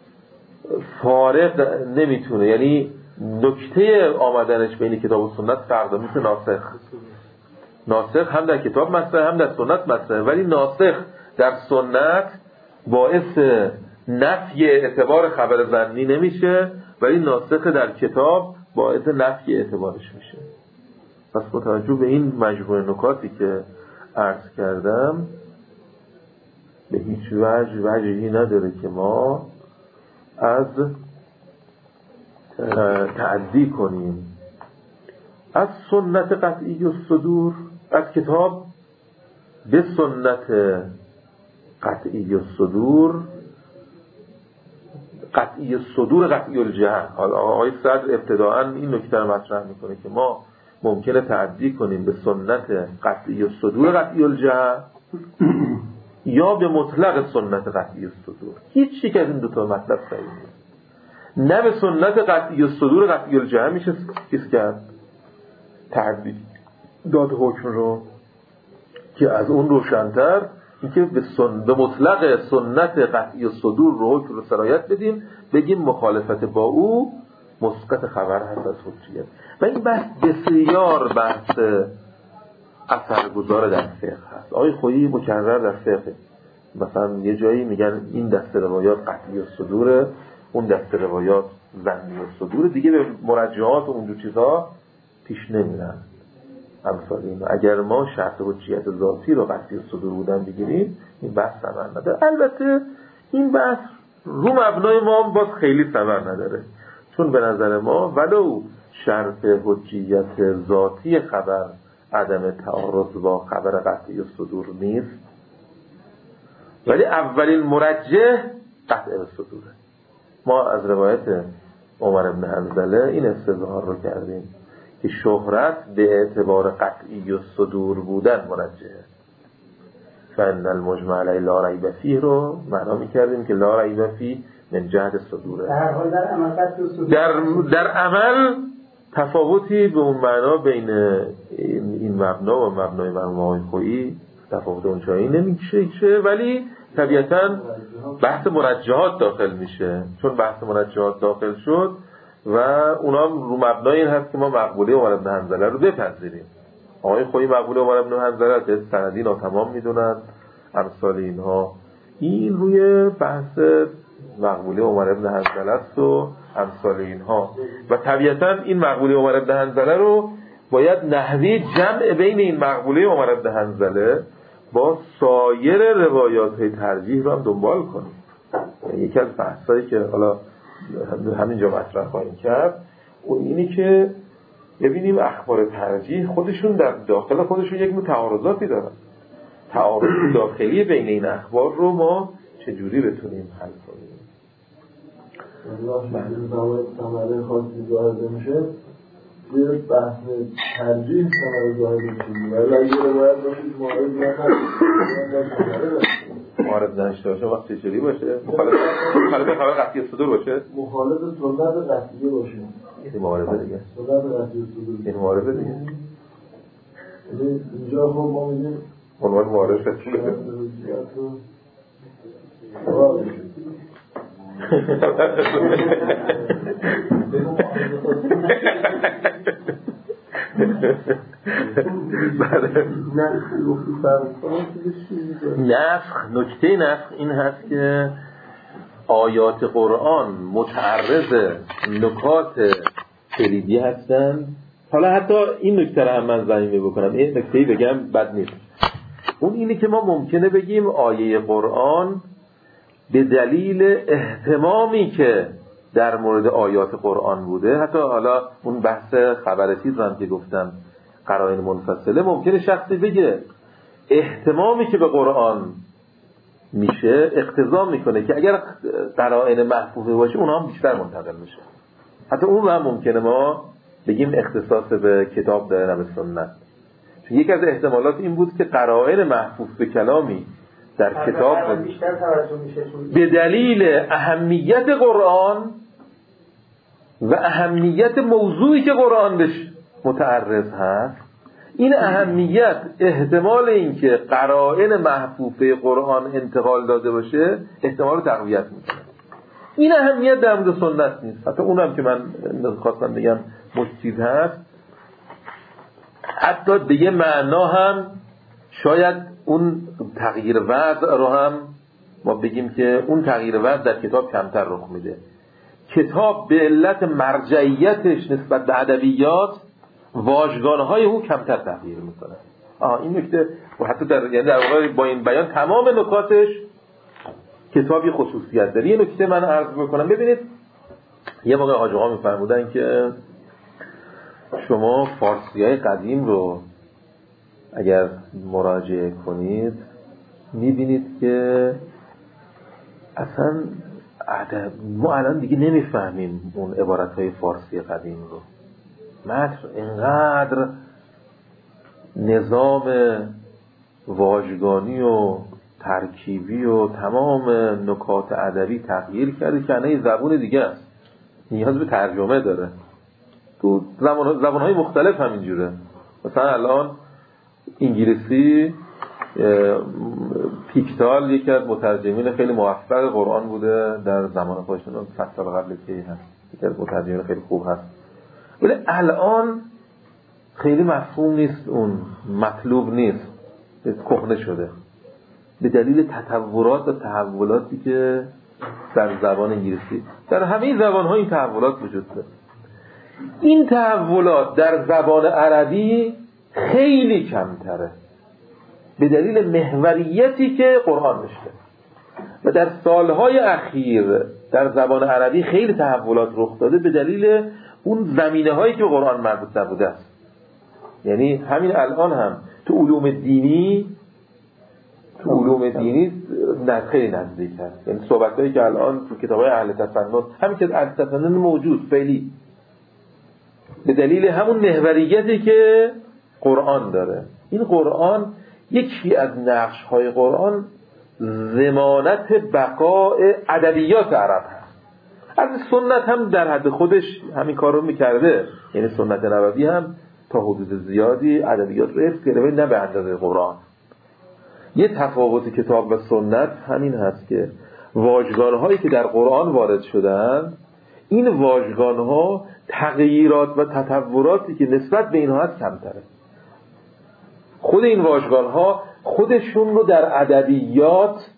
Speaker 2: فارق نمیتونه، یعنی نکته آمدنش بین کتاب و سنت فرق داره. مثل ناسخ، ناسخ هم در کتاب مطرحه هم در سنت مطرحه، ولی ناسخ در سنت باعث نفی اعتبار خبر ظنی نمیشه، ولی ناسخ در کتاب باعث نفی اعتبارش میشه. پس با توجه به این مجموعه نکاتی که عرض کردم به هیچ وجه وجهی نداره که ما از تعدی کنیم از سنت قطعی الصدور، از کتاب به سنت قطعی الصدور، قطعی الصدور قطعی الجهل. حالا آقای صدر ابتداءً این نکته رو مطرح میکنه که ما ممکنه تعدی کنیم به سنت قطعی الصدور قطعی الجهل یا به مطلق سنت قطعی الصدور. هیچ یک از این دو تا مطلب صحیح نیست. نه به سنت قطعی الصدور قطعی الجهل میشه چیز کرد، تعدی داد حکم رو، که از اون روشن‌تر اینکه به سن به مطلق سنت قطعی الصدور رو حکم رو سرایت بدیم، بگیم مخالفت با او مسقط خبر هست از حجیت. و این بحث بسیار بحث اثرگذار در فقه هست. آقای خویی مکرر در فقه مثلا یه جایی میگن این دسته روایات قطعی الصدوره، اون دسته روایات ظنی الصدوره، دیگه به مرجعات و اونجور چیزها پیش نمیرن. امثال این اگر ما شرط حجیت ذاتی رو قطعی الصدور بودن بگیریم این بحث ثمر نداره. البته این بحث رو مبنای ما باز خیلی ثمر نداره، چون به نظر ما ولو شرط حجیت ذاتی خبر عدم تعارض با خبر قطعی الصدور نیست، ولی اولین مرجح قطعی الصدوره. ما از روایت عمر بن حنظله این استظهار رو کردیم که شهرت به اعتبار قطعی الصدور بودن مرجحه. فان المجمع علیه لا ریب فیه رو معنا می‌کردیم که لا ریب فیه من جهت الصدوره.
Speaker 3: در حال در عمل
Speaker 2: در در عمل تفاوتی به اون معنا بین این مبنا و مبنای مرحوم خویی تفاوت اونجایی نمیشه، ولی طبیعتاً بحث مرجحات داخل میشه. چون بحث مرجحات داخل شد و اونا رو مبنای این هست که ما مقبوله عمر بن حنظله رو بپذیریم. آقای خویی مقبوله عمر بن حنظله که سندی ناتمام میدونن امثال اینها، این روی بحث مقبوله عمر بن حنظله است و امثال اینها. و طبیعتاً این مقبوله عمر بن حنظله رو باید نحوی جمع بین این مقبوله عمر بن حنظله با سایر روایات های ترجیح رو هم دنبال کنیم. یکی از بحثایی که حالا همینجا مطرح خواهیم کرد اون اینی که ببینیم اخبار ترجیح خودشون در داخل خودشون یک نوع تعارضاتی دارن. تعارض داخلی بین این اخبار رو ما چجوری بتونیم حل کنیم.
Speaker 4: والله این زمان ثمره خاصی ظاهر نمیشه، یه بحث ترجیح ثمره ظاهر نمیشه. ولی اگه روایت باشید معارض نکنید،
Speaker 2: معارض نشته باشه وقت چجوری باشه؟ مخالف مخالف خبر قطعی الصدور باشه؟
Speaker 4: مخالف سنت قطعیه باشه.
Speaker 2: یعنی معارضه دیگه.
Speaker 4: سنت قطعی الصدور.
Speaker 2: یعنی معارضه دیگه.
Speaker 4: یعنی اینجا خب ما میگیم
Speaker 2: عنوان معارضه چیه؟ نسخ، نکته نسخ این هست که آیات قرآن متعرض نکات کلیدی هستند. حالا حتی این نکته رو هم من ضمیمه بکنم، این نکته‌ای بگم بد نیست. اون اینه که ما ممکنه بگیم آیه قرآن به دلیل اهتمامی که در مورد آیات قرآن بوده، حتی حالا اون بحث خبر چیز رو هم که گفتم قرائن منفصله، ممکنه شخصی بگه اهتمامی که به قرآن میشه اقتضا میکنه که اگر قرائن محفوظه باشه اونها هم بیشتر منتقل میشه. حتی اون هم ممکنه ما بگیم اختصاص به کتاب داره نه به سنت. چون یک از احتمالات این بود که قرائن محفوظ به کلامی در کتاب به دلیل اهمیت قرآن و اهمیت موضوعی که قرآن بهش متعرض هست، این اهمیت احتمال این که قرائن محفوظه قرآن انتقال داده باشه احتمال تقویت میکنه. این اهمیت در مورد سنت نیست. حتی اونم که من خواستم بگم مشکل هست، حتی به یه معنا هم شاید اون تغییر وضع رو هم ما بگیم که اون تغییر وضع در کتاب کمتر رخ میده. کتاب به علت مرجعیتش نسبت به ادبیات واژگان‌های او کمتر تغییر میکنه. آه این نکته و حتی در یعنی در واقع با این بیان تمام نکاتش کتابی خصوصیت داره. یه نکته من عرض بکنم، ببینید یه موقع حاج آقا میفرمودن که شما فارسی‌های قدیم رو اگر مراجعه کنید میبینید که اصلا ما الان دیگه نمیفهمیم اون عبارت‌های فارسی قدیم رو. متن اینقدر نظام واژگانی و ترکیبی و تمام نکات ادبی تغییر کرده که الان زبون دیگه است، نیاز به ترجمه داره. تو زبان زبان‌های مختلف همینجوره. مثلا الان انگلیسی پیکتال یکی از مترجمین خیلی موفق قرآن بوده در زمان خودشون، صد سال قبل که هست، یکی از مترجمین خیلی خوب هست، ولی الان خیلی مفهوم نیست، اون مطلوب نیست، کهنه شده به دلیل تطورات و تحولاتی که در زبان انگلیسی، در همه زبان‌ها این تحولات وجود داره. این تحولات در زبان عربی خیلی کمتره به دلیل محوریتی که قرآن داشته و در سالهای اخیر در زبان عربی خیلی تحولات رخ داده به دلیل اون زمینه هایی که به قرآن مربوط نبوده است. یعنی همین الان هم تو علوم دینی تو علوم دینی نه خیلی نزدیک هست. یعنی صحبتایی که الان تو کتاب‌های اهل تفنن، همین که اهل تفنن موجود فعلی، به دلیل همون محوریتی که قرآن داره. این قرآن یکی از نقش‌های قرآن ضمانت بقای ادبیات عرب هست. از سنت هم در حد خودش همین کار رو میکرده، یعنی سنت نبوی هم تا حدود زیادی ادبیات رو حفظ کرده ولی نه به اندازه قرآن. یه تفاوت کتاب و سنت همین هست که واژگان‌هایی که در قرآن وارد شدن، این واژگان‌ها تغییرات و تطوراتی که نسبت به اینها هست کمتره. خود این واژگان‌ها خودشون رو در ادبیات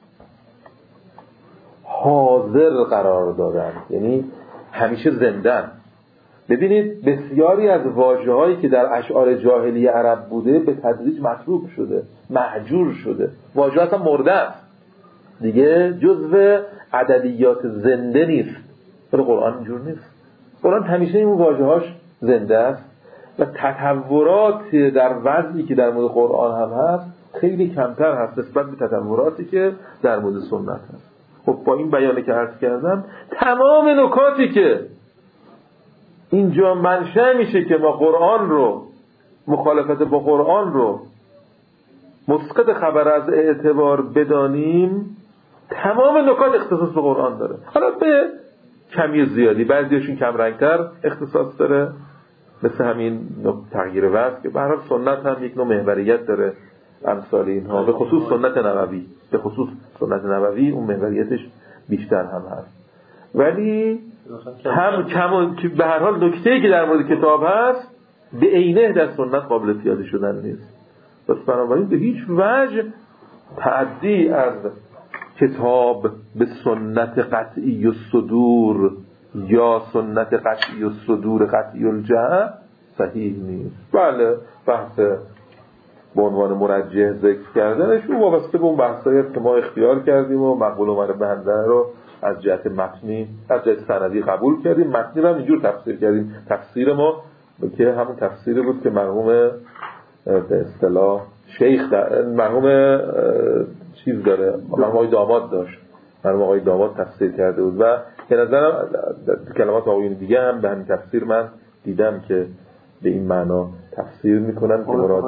Speaker 2: حاضر قرار دادن، یعنی همیشه زندن. ببینید بسیاری از واژه‌هایی که در اشعار جاهلی عرب بوده به تدریج مطلوب شده، مهجور شده، واژه اصلا مرده است دیگه، جزو ادبیات زنده نیست. ولی قرآن اینجور نیست. قرآن همیشه این واژه‌هاش زنده است و تطورات در وضعی که در مورد قرآن هم هست خیلی کمتر هست نسبت به تطوراتی که در مورد سنت هست. خب با این بیانی که عرض کردم تمام نکاتی که اینجا منشأ میشه که ما قرآن رو مخالفت با قرآن رو مسقط خبر از اعتبار بدانیم، تمام نکات اختصاص به قرآن داره. حالا به کمی زیادی، بعضیشون کم رنگتر اختصاص داره، مثل همین تغییر وضع که به هر حال سنت هم یک نوع محوریت داره، امثال اینها، به خصوص سنت نبوی، به خصوص سنت نبوی اون محوریتش بیشتر هم هست. ولی هم کم که به هر حال نکته‌ای که در مورد کتاب هست به عینه در سنت قابل پیاده شدن نیست. پس بنابراین به هیچ وجه تعدی از کتاب به سنت قطعی و صدور یا سنت قطعی و صدور قطعی الجهه صحیح نیست. بله بحث به عنوان مرجح ذکر کردنش اون وابسته به اون بحثایی است که ما اختیار کردیم و مقبول و مرد بنده رو از جهت متنی از جهت سندی قبول کردیم، متنی رو هم اینجور تفسیر کردیم. تفسیر ما که همون تفسیری بود که مرحوم به اصطلاح شیخ مرحوم چیز داره مرحوم آقای داماد داشت مرحوم آقای داماد تفسیر کرده بود و به نظرم کلمات آقایون دیگه هم به همین تفسیر من دیدم که به این معنا تفسیر میکنن که مراد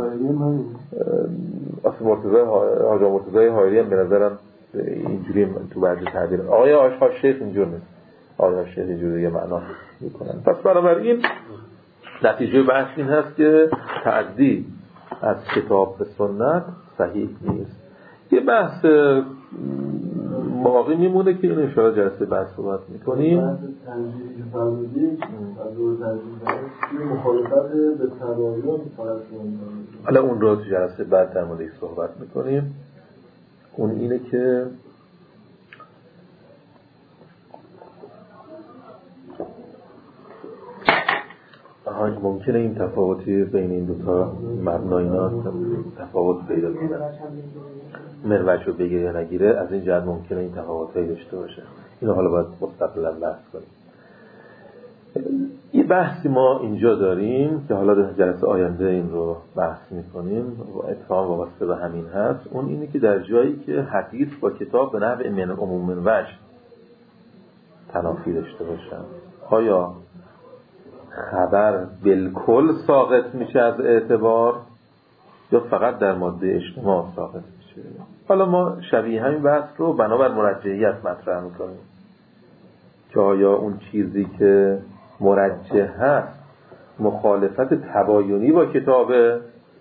Speaker 2: اصل مرتضی حاجی مرتضی حایری هم به نظرم اینجوری تو بعضی تعبیر آقای آشها شیخ اینجور نیست، آقای آشها شیخ اینجوری یه معنا میکنن. پس بنابراین نتیجه بحث این هست که تعدی از کتاب به سنت صحیح نیست. یه بحث باقی میمونه که این انشاءالله جلسه بعد صحبت میکنیم.
Speaker 4: بحث تنجیری که فرمودید از دور تنجیری مخالفت به تبایون فقط کنیم.
Speaker 2: حالا اون رو تو جلسه بعد در موردش صحبت میکنیم. اون اینه که آهان ممکنه این تفاوتی بین این دوتا مبنای اینا تفاوت پیدا کنه، مروج رو بگیره یا نگیره، از این جهت ممکنه این تفاوتایی داشته باشه. اینو حالا باید مستقلا بحث کنیم. یه بحثی ما اینجا داریم که حالا در جلسه آینده این رو بحث میکنیم و اتفاقا وابسته به همین هست. اون اینه که در جایی که حدیث با کتاب به نحو من عموم من وجه تنافی داشته باشن، آیا خبر بالکل ساقط میشه از اعتبار یا فقط در ماده اجتماع ساقط میشه؟ حالا ما شبیه همین بحث رو بنابر مرجحیت مطرح میکنیم که آیا اون چیزی که مرجح هست مخالفت تباینی با کتابه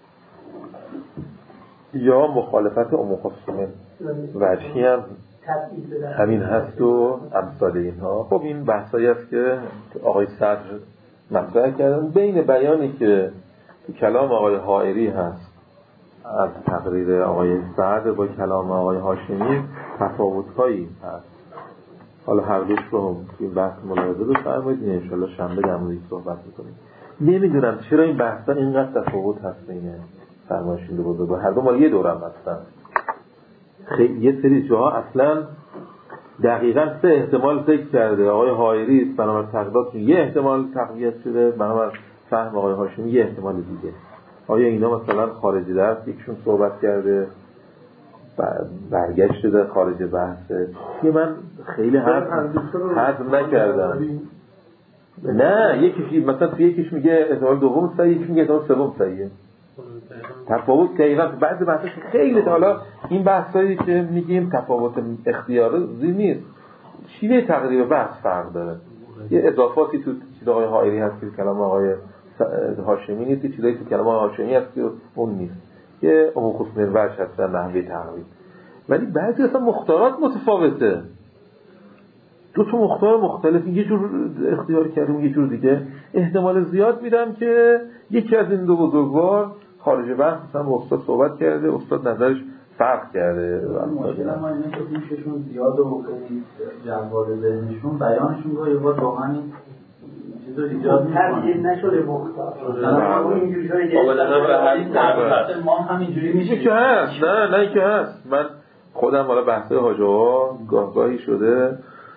Speaker 2: یا مخالفت عموم خصوص وجهی هم همین هست و امثال اینها. خب این بحثایی است که آقای صدر مطرح کردن بین بیانی که تو کلام آقای حائری هست از تقریر آقای صدر با کلام آقای هاشمی تفاوت‌هایی هست. حالا هر دوش رو توی این بحث ملاحظه بفرمایید، ان شاءالله شنبه در موردش صحبت می‌کنیم. نمیدونم چرا این بحثا اینقدر تفاوت هست بین فرمایشین دو بزرگ، هر دو مال یه دورم هستن. خیلی یه سری جاها اصلا دقیقاً سه احتمال ذکر کرده آقای حائری، بنابر تقدیرات یه احتمال تقویت شده، بنابر فهم آقای هاشمی یه احتمال دیگه. آیا اینا مثلا خارج درس یکشون صحبت کرده برگشت شده خارج بحثه که من خیلی حذف نکردم. نه یکیش مثلا توی یکیش میگه احتمال دوم صحیح، یکیش میگه احتمال سوم صحیحه. تفاوت دقیقاً بعضی بحثاش خیلی حالا این بحثایی که میگیم تفاوت اختیاری نیست، شیوه تقریب بحث فرق داره. یه اضافاتی تو چیز آقای حائری هست که کلام آقای هاشمی نیست، چیزایی تو کلام آقای هاشمی هست که اون نیست. یه عموم خصوص وجه هستن نحوه تقریب، ولی بعضی اصلا مختارات متفاوته. دو تا مختار مختلف یه جور اختیار کردیم یه جور دیگه. احتمال زیاد میدم که یکی از این دو بزرگوار خارج بحث مثلا با استاد صحبت کرده، استاد نظرش فرق کرده.
Speaker 3: مشکل ما اینه که گوششون زیاد و خیلی جواب ذهنشون بیانشون رو یه بار واقعا این چیزا ایجاد تبدیل نشده مختار. مثلا اینجوری شده ما هم همینجوری میشه
Speaker 2: که هست. نه نه که هست. من خودم حالا بحث حاجاها گاه گاهی شده،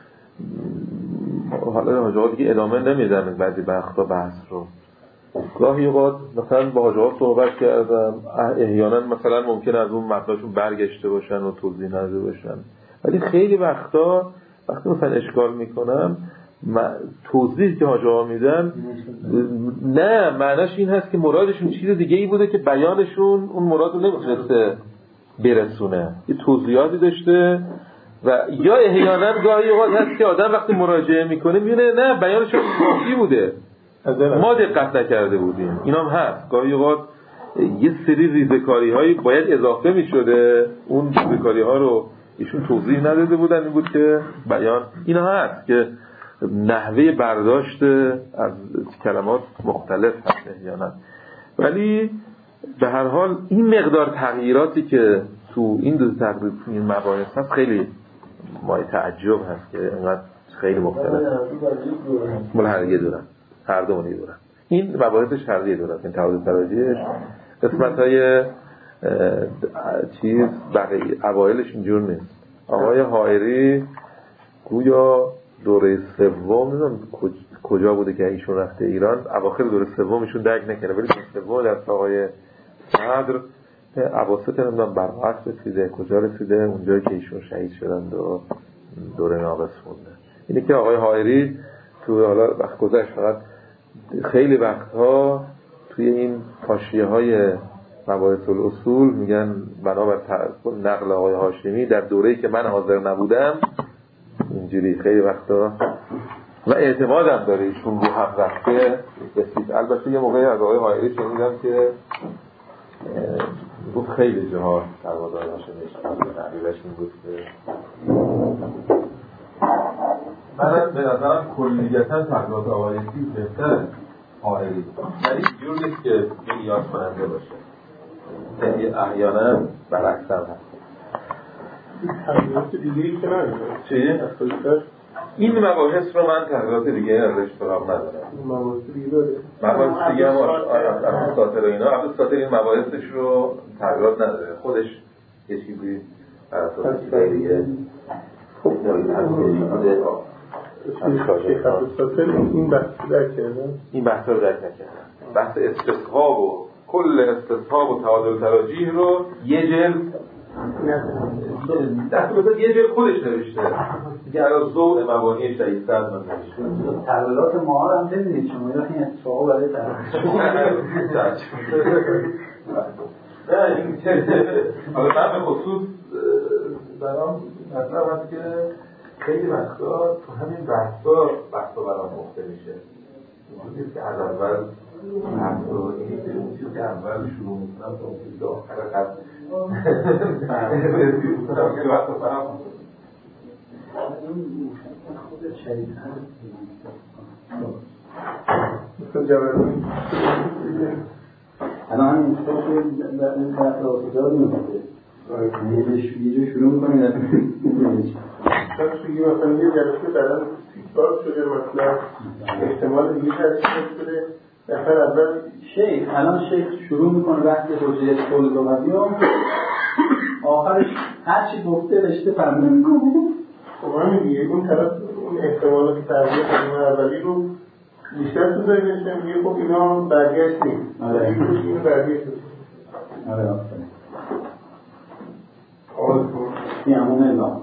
Speaker 2: حالا حاجاها دیگه ادامه نمیدن بعضی وقتا بحث رو. گاهی اوقات مثلا با حاجاها صحبت کردم، احیانا مثلا ممکنه از اون متناشون برگشته باشن و توضیح نداده باشن، ولی خیلی وقتا وقتی مثلا اشکال میکنم توضیح که حاجاها میدن نه معناش این هست که مرادشون چیز دیگه ای بوده که بیانشون اون مراد رو نمیتونسته برسونه، یه توضیحاتی داشته. و یا احیانا گاهی اوقات هست که آدم وقتی مراجعه میکنه میبینه نه بیانشون کافی بوده ما دقت نکرده بودیم. اینا هم هست گاهی اوقات یه سری ریزکاری هایی باید اضافه میشده، اون ریزکاری ها رو ایشون توضیح نداده بودن، این بود که بیان. اینا هست که نحوه برداشت از کلمات مختلف هست احیانا، ولی به هر حال این مقدار تغییراتی که تو این دو تقریب این مباحث هست خیلی مای تعجب هست که اینقدر خیلی مختلف مال هر یه دورن هر دو منی دورن. این مباحثش هر یه دورن، این تعادل تراجعش قسمت های چیز بقیه اوایلش اینجور نیست. آقای حائری گویا دوره سوم نمیدونم کجا بوده که ایشون رفته ایران، اواخر دوره سوم ایشون درک نکنه، ولی دوره سوم در آقای صدر اواسط نمیدونم برقص رسیده، کجا رسیده، اونجایی که ایشون شهید شدند و دوره ناقص مونده. اینه که آقای حائری تو حالا وقت گذشت فقط خیلی وقتها توی این حاشیه های مباحث الاصول میگن بنابر نقل آقای هاشمی در دوره‌ای که من حاضر نبودم اینجوری خیلی وقتا و اعتمادم داره ایشون رو هم رفته رسید. البته یه موقعی از آقای حائری شنیدم که گفت خیلی جاها در آقای هاشمی نقلیش میگفت که من به نظرم کلیتاً تقریبات آقای سی بهتره حائری، ولی جور نیست که قیاس کننده باشه، یعنی احیانا برعکس هم هست.
Speaker 4: تغییرات دیگه‌ای که نداره.
Speaker 2: چی؟ این مباحث رو من تغییرات دیگه ازش سراغ ندارم.
Speaker 4: مباحث دیگه داره.
Speaker 2: مباحث دیگه هم عبد الساتر و اینا، عبد الساتر این مباحثش رو تغییرات نداره، خودش یه چیزی بر اساس دیگه خب نمی‌دونه.
Speaker 4: شیخ عبدالساتر این بحث در کرده؟
Speaker 2: این بحث رو درک نکردن. بحث استصحاب و کل استصحاب و تعادل تراجیح رو یه جلد دست بزد یه جلد خودش نوشته دیگه. الان ضوء مبانی شهید صدر من نوشته.
Speaker 3: تغییرات ما رو هم ببینید شما این اتفاقا برای تغییر
Speaker 2: نه این حالا من به خصوص برام مطلب هست که خیلی وقتا تو همین بحثا بحثا برام مخته میشه. اینجوریه که از اول بحث و اینی که اون چیز که اول شروع میکنم تا اون چیز که آخر قد رسید میکنم که وقتا فرام میکنم.
Speaker 3: این خود شهید هست
Speaker 4: مثل جوانی
Speaker 3: الان همین اتفاق در این بحث آسیدار میفته یه جو شروع میکنید
Speaker 4: شاید توی مثلا یه جلسه درن تیکار شده مثلا احتمال دیگه ترسیده شده نفر اول
Speaker 3: شیخ الان شیخ شروع میکنه بحث حجیت قول لغوی و آخرش هرچی گفته رشته فهمه میکنه.
Speaker 4: خب همین دیگه اون طرف اون احتمالات تربیه خانم اولی رو بیشتر تو ذهنش میگه خب اینا برگشت نیست.
Speaker 3: آره
Speaker 4: اینو برگشت نیست.
Speaker 3: آره آفرین.
Speaker 4: آواز کن.
Speaker 3: این همون الله.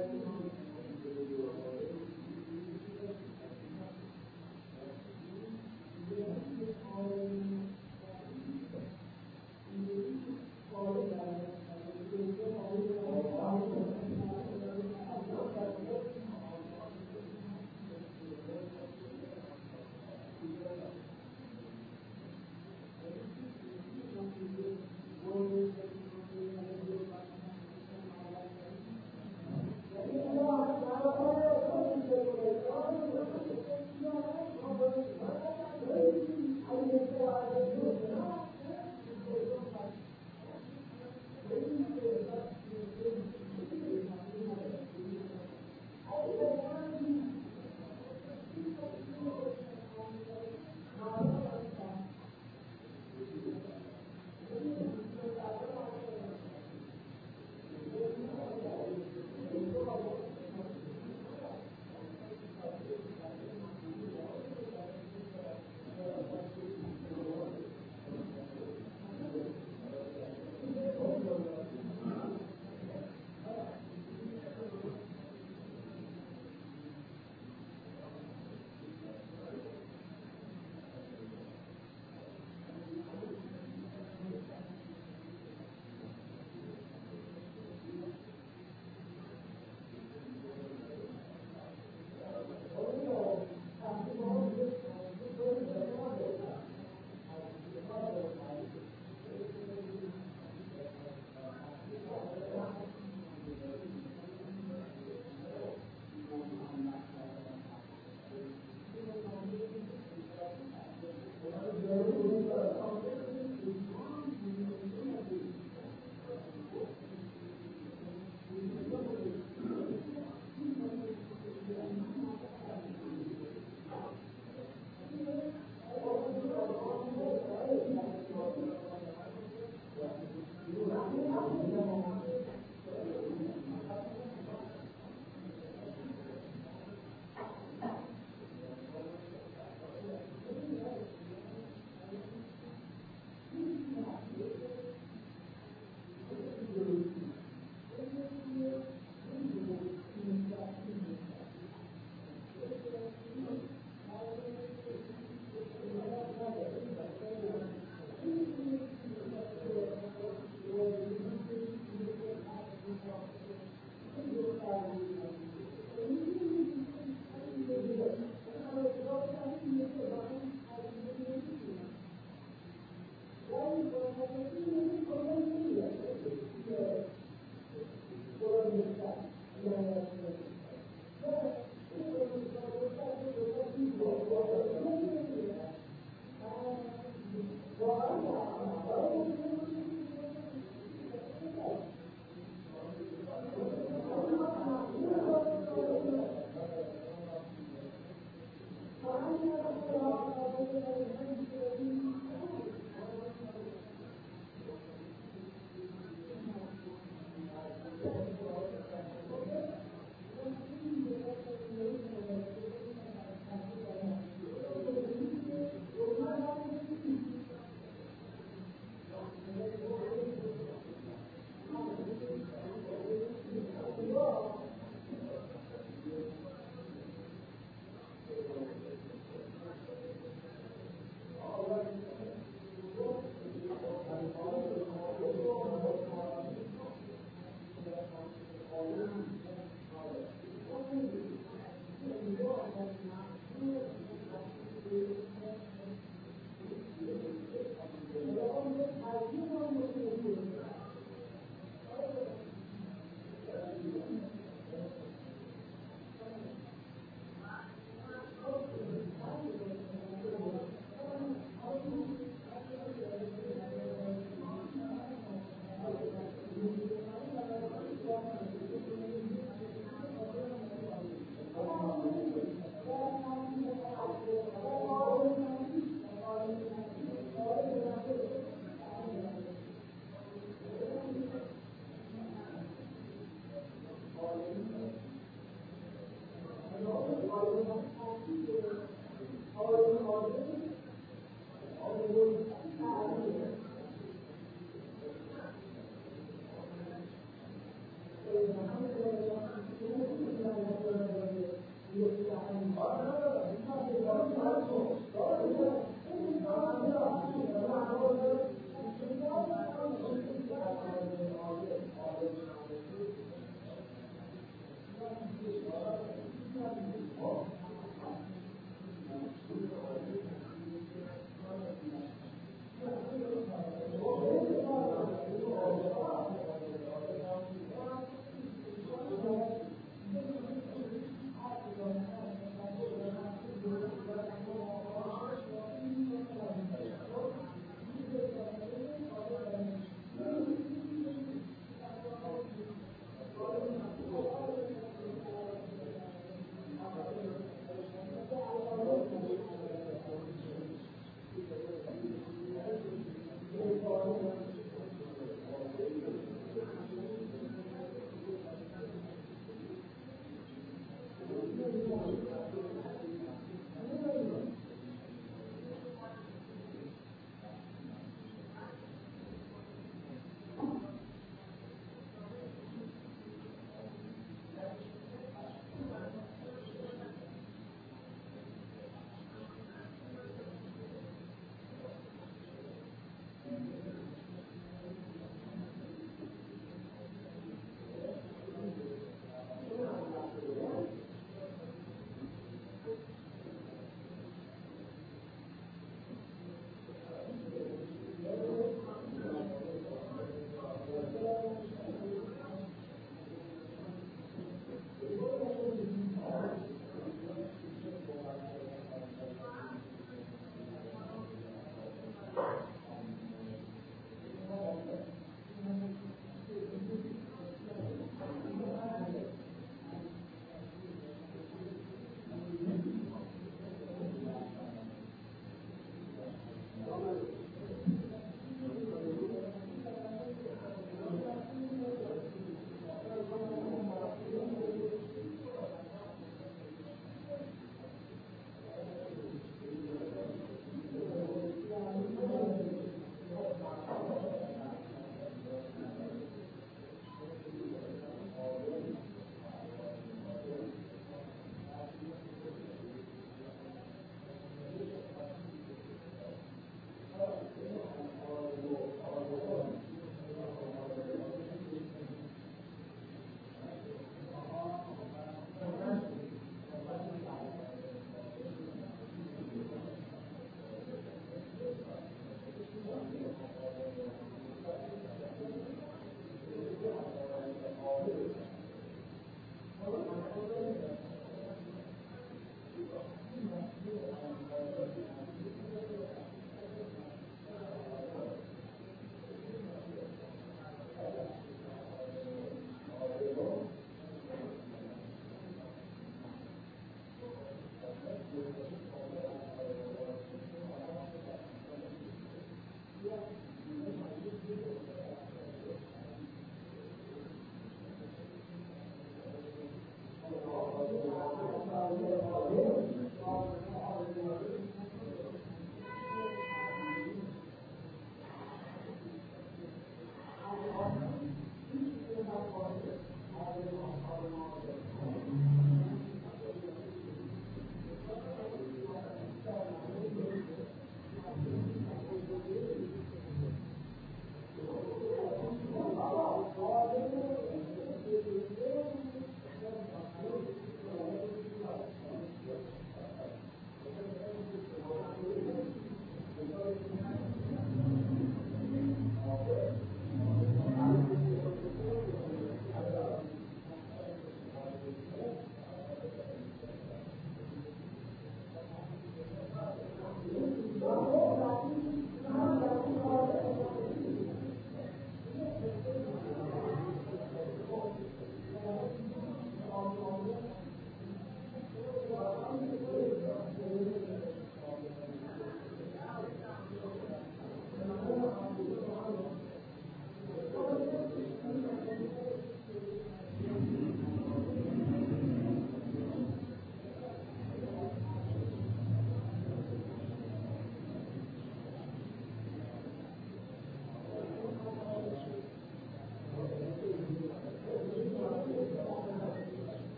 Speaker 5: Thank you.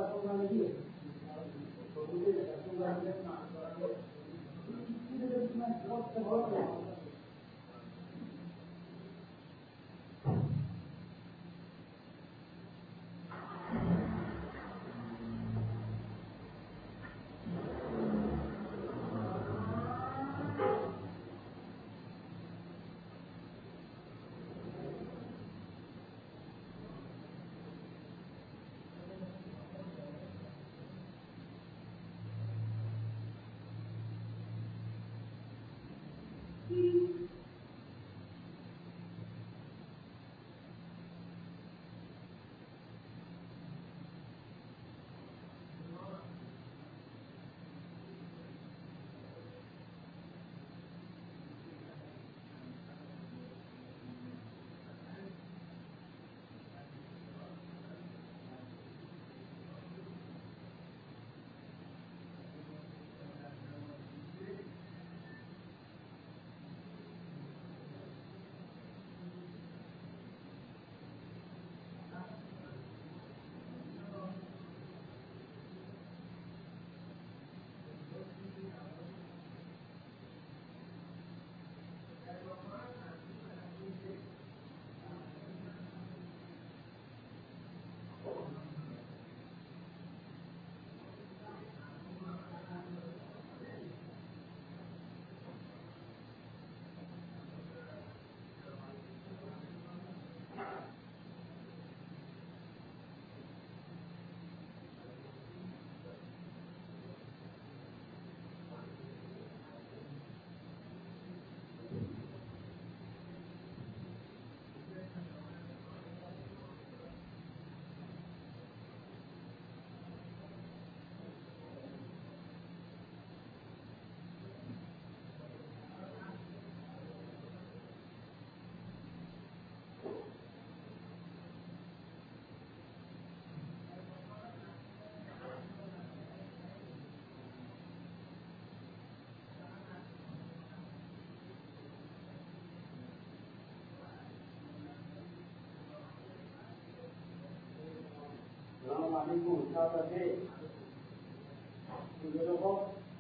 Speaker 3: السلام علیکم صاحب ہے لوگوں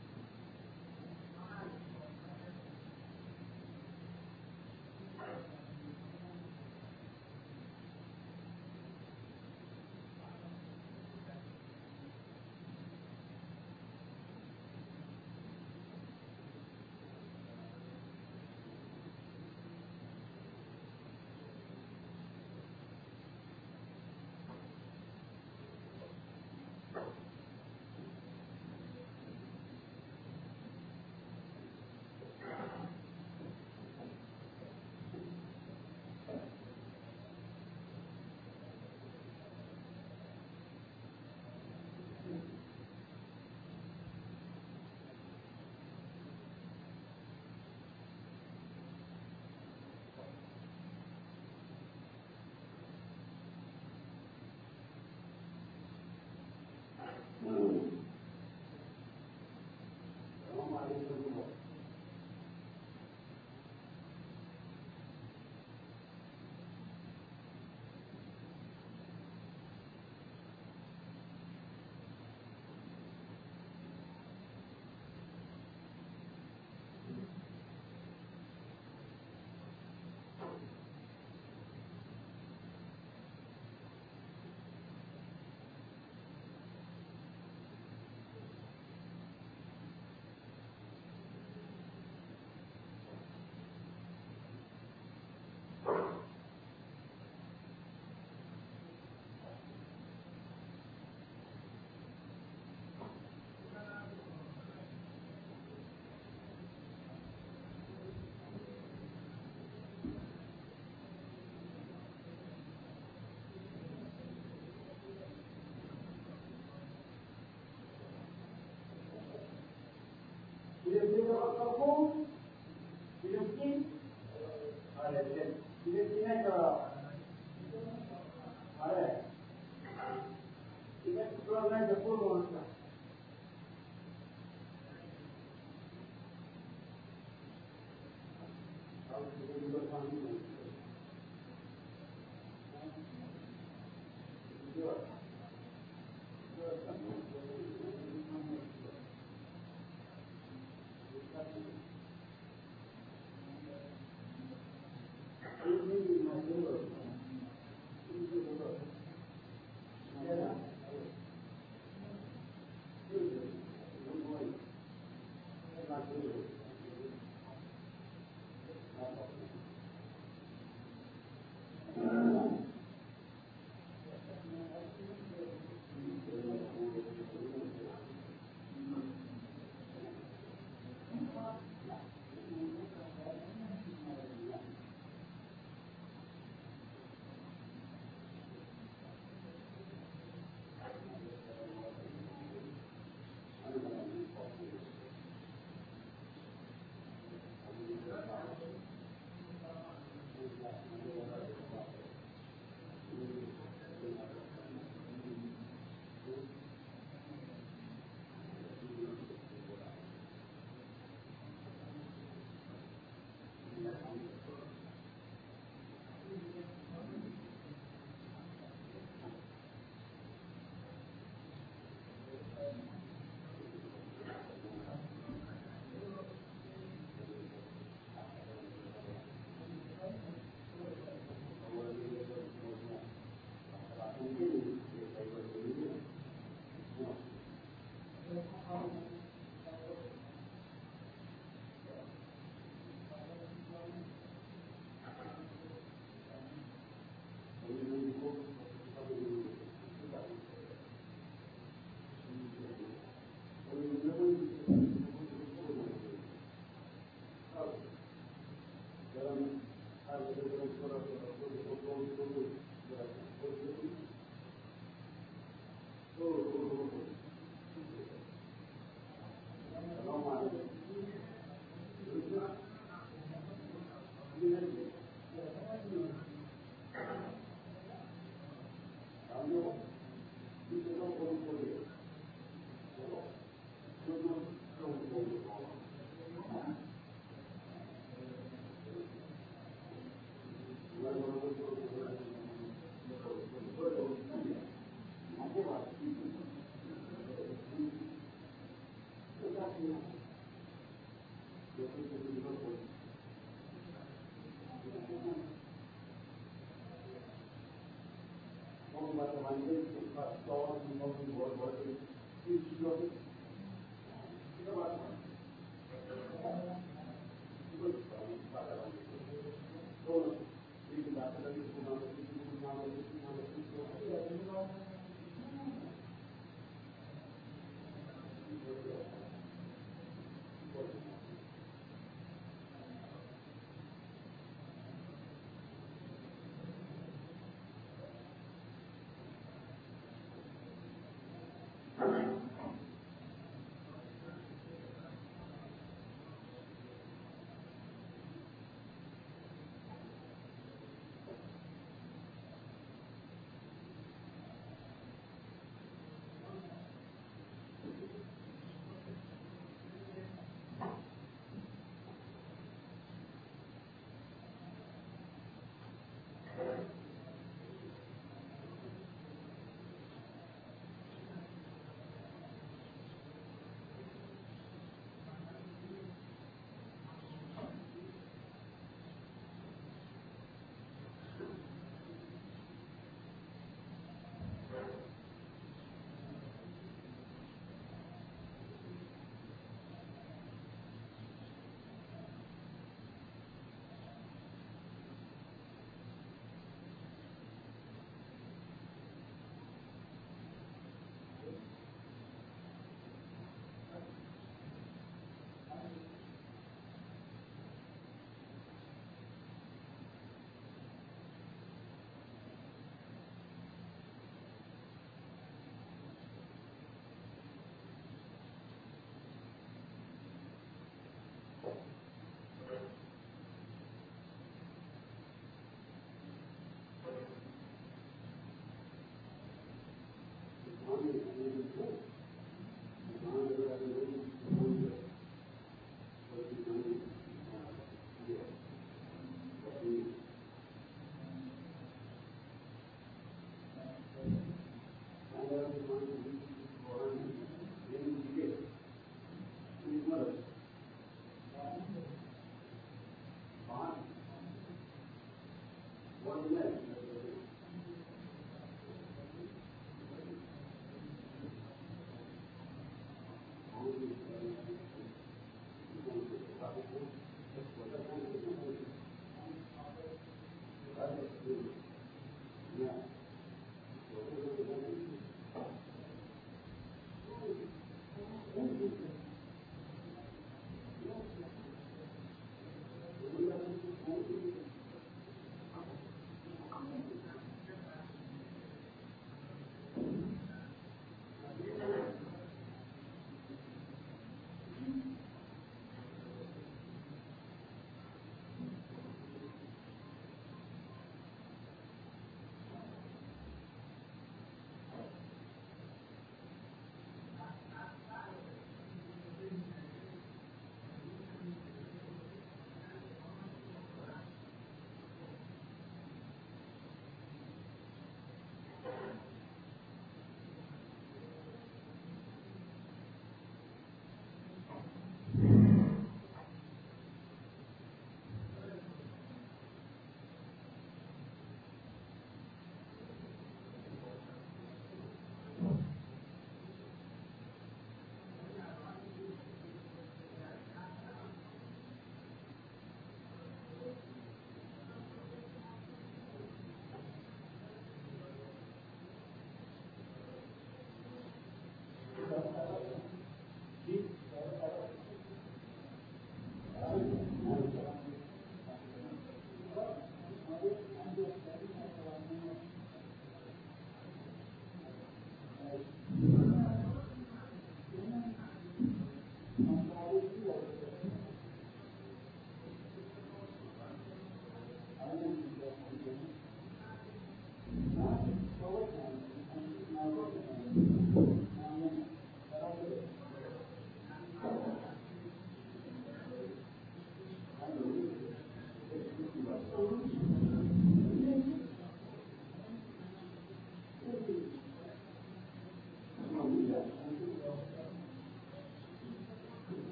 Speaker 3: الحكم فلسطين على فلسطين ترى على إذا كنا نقول مصر Good.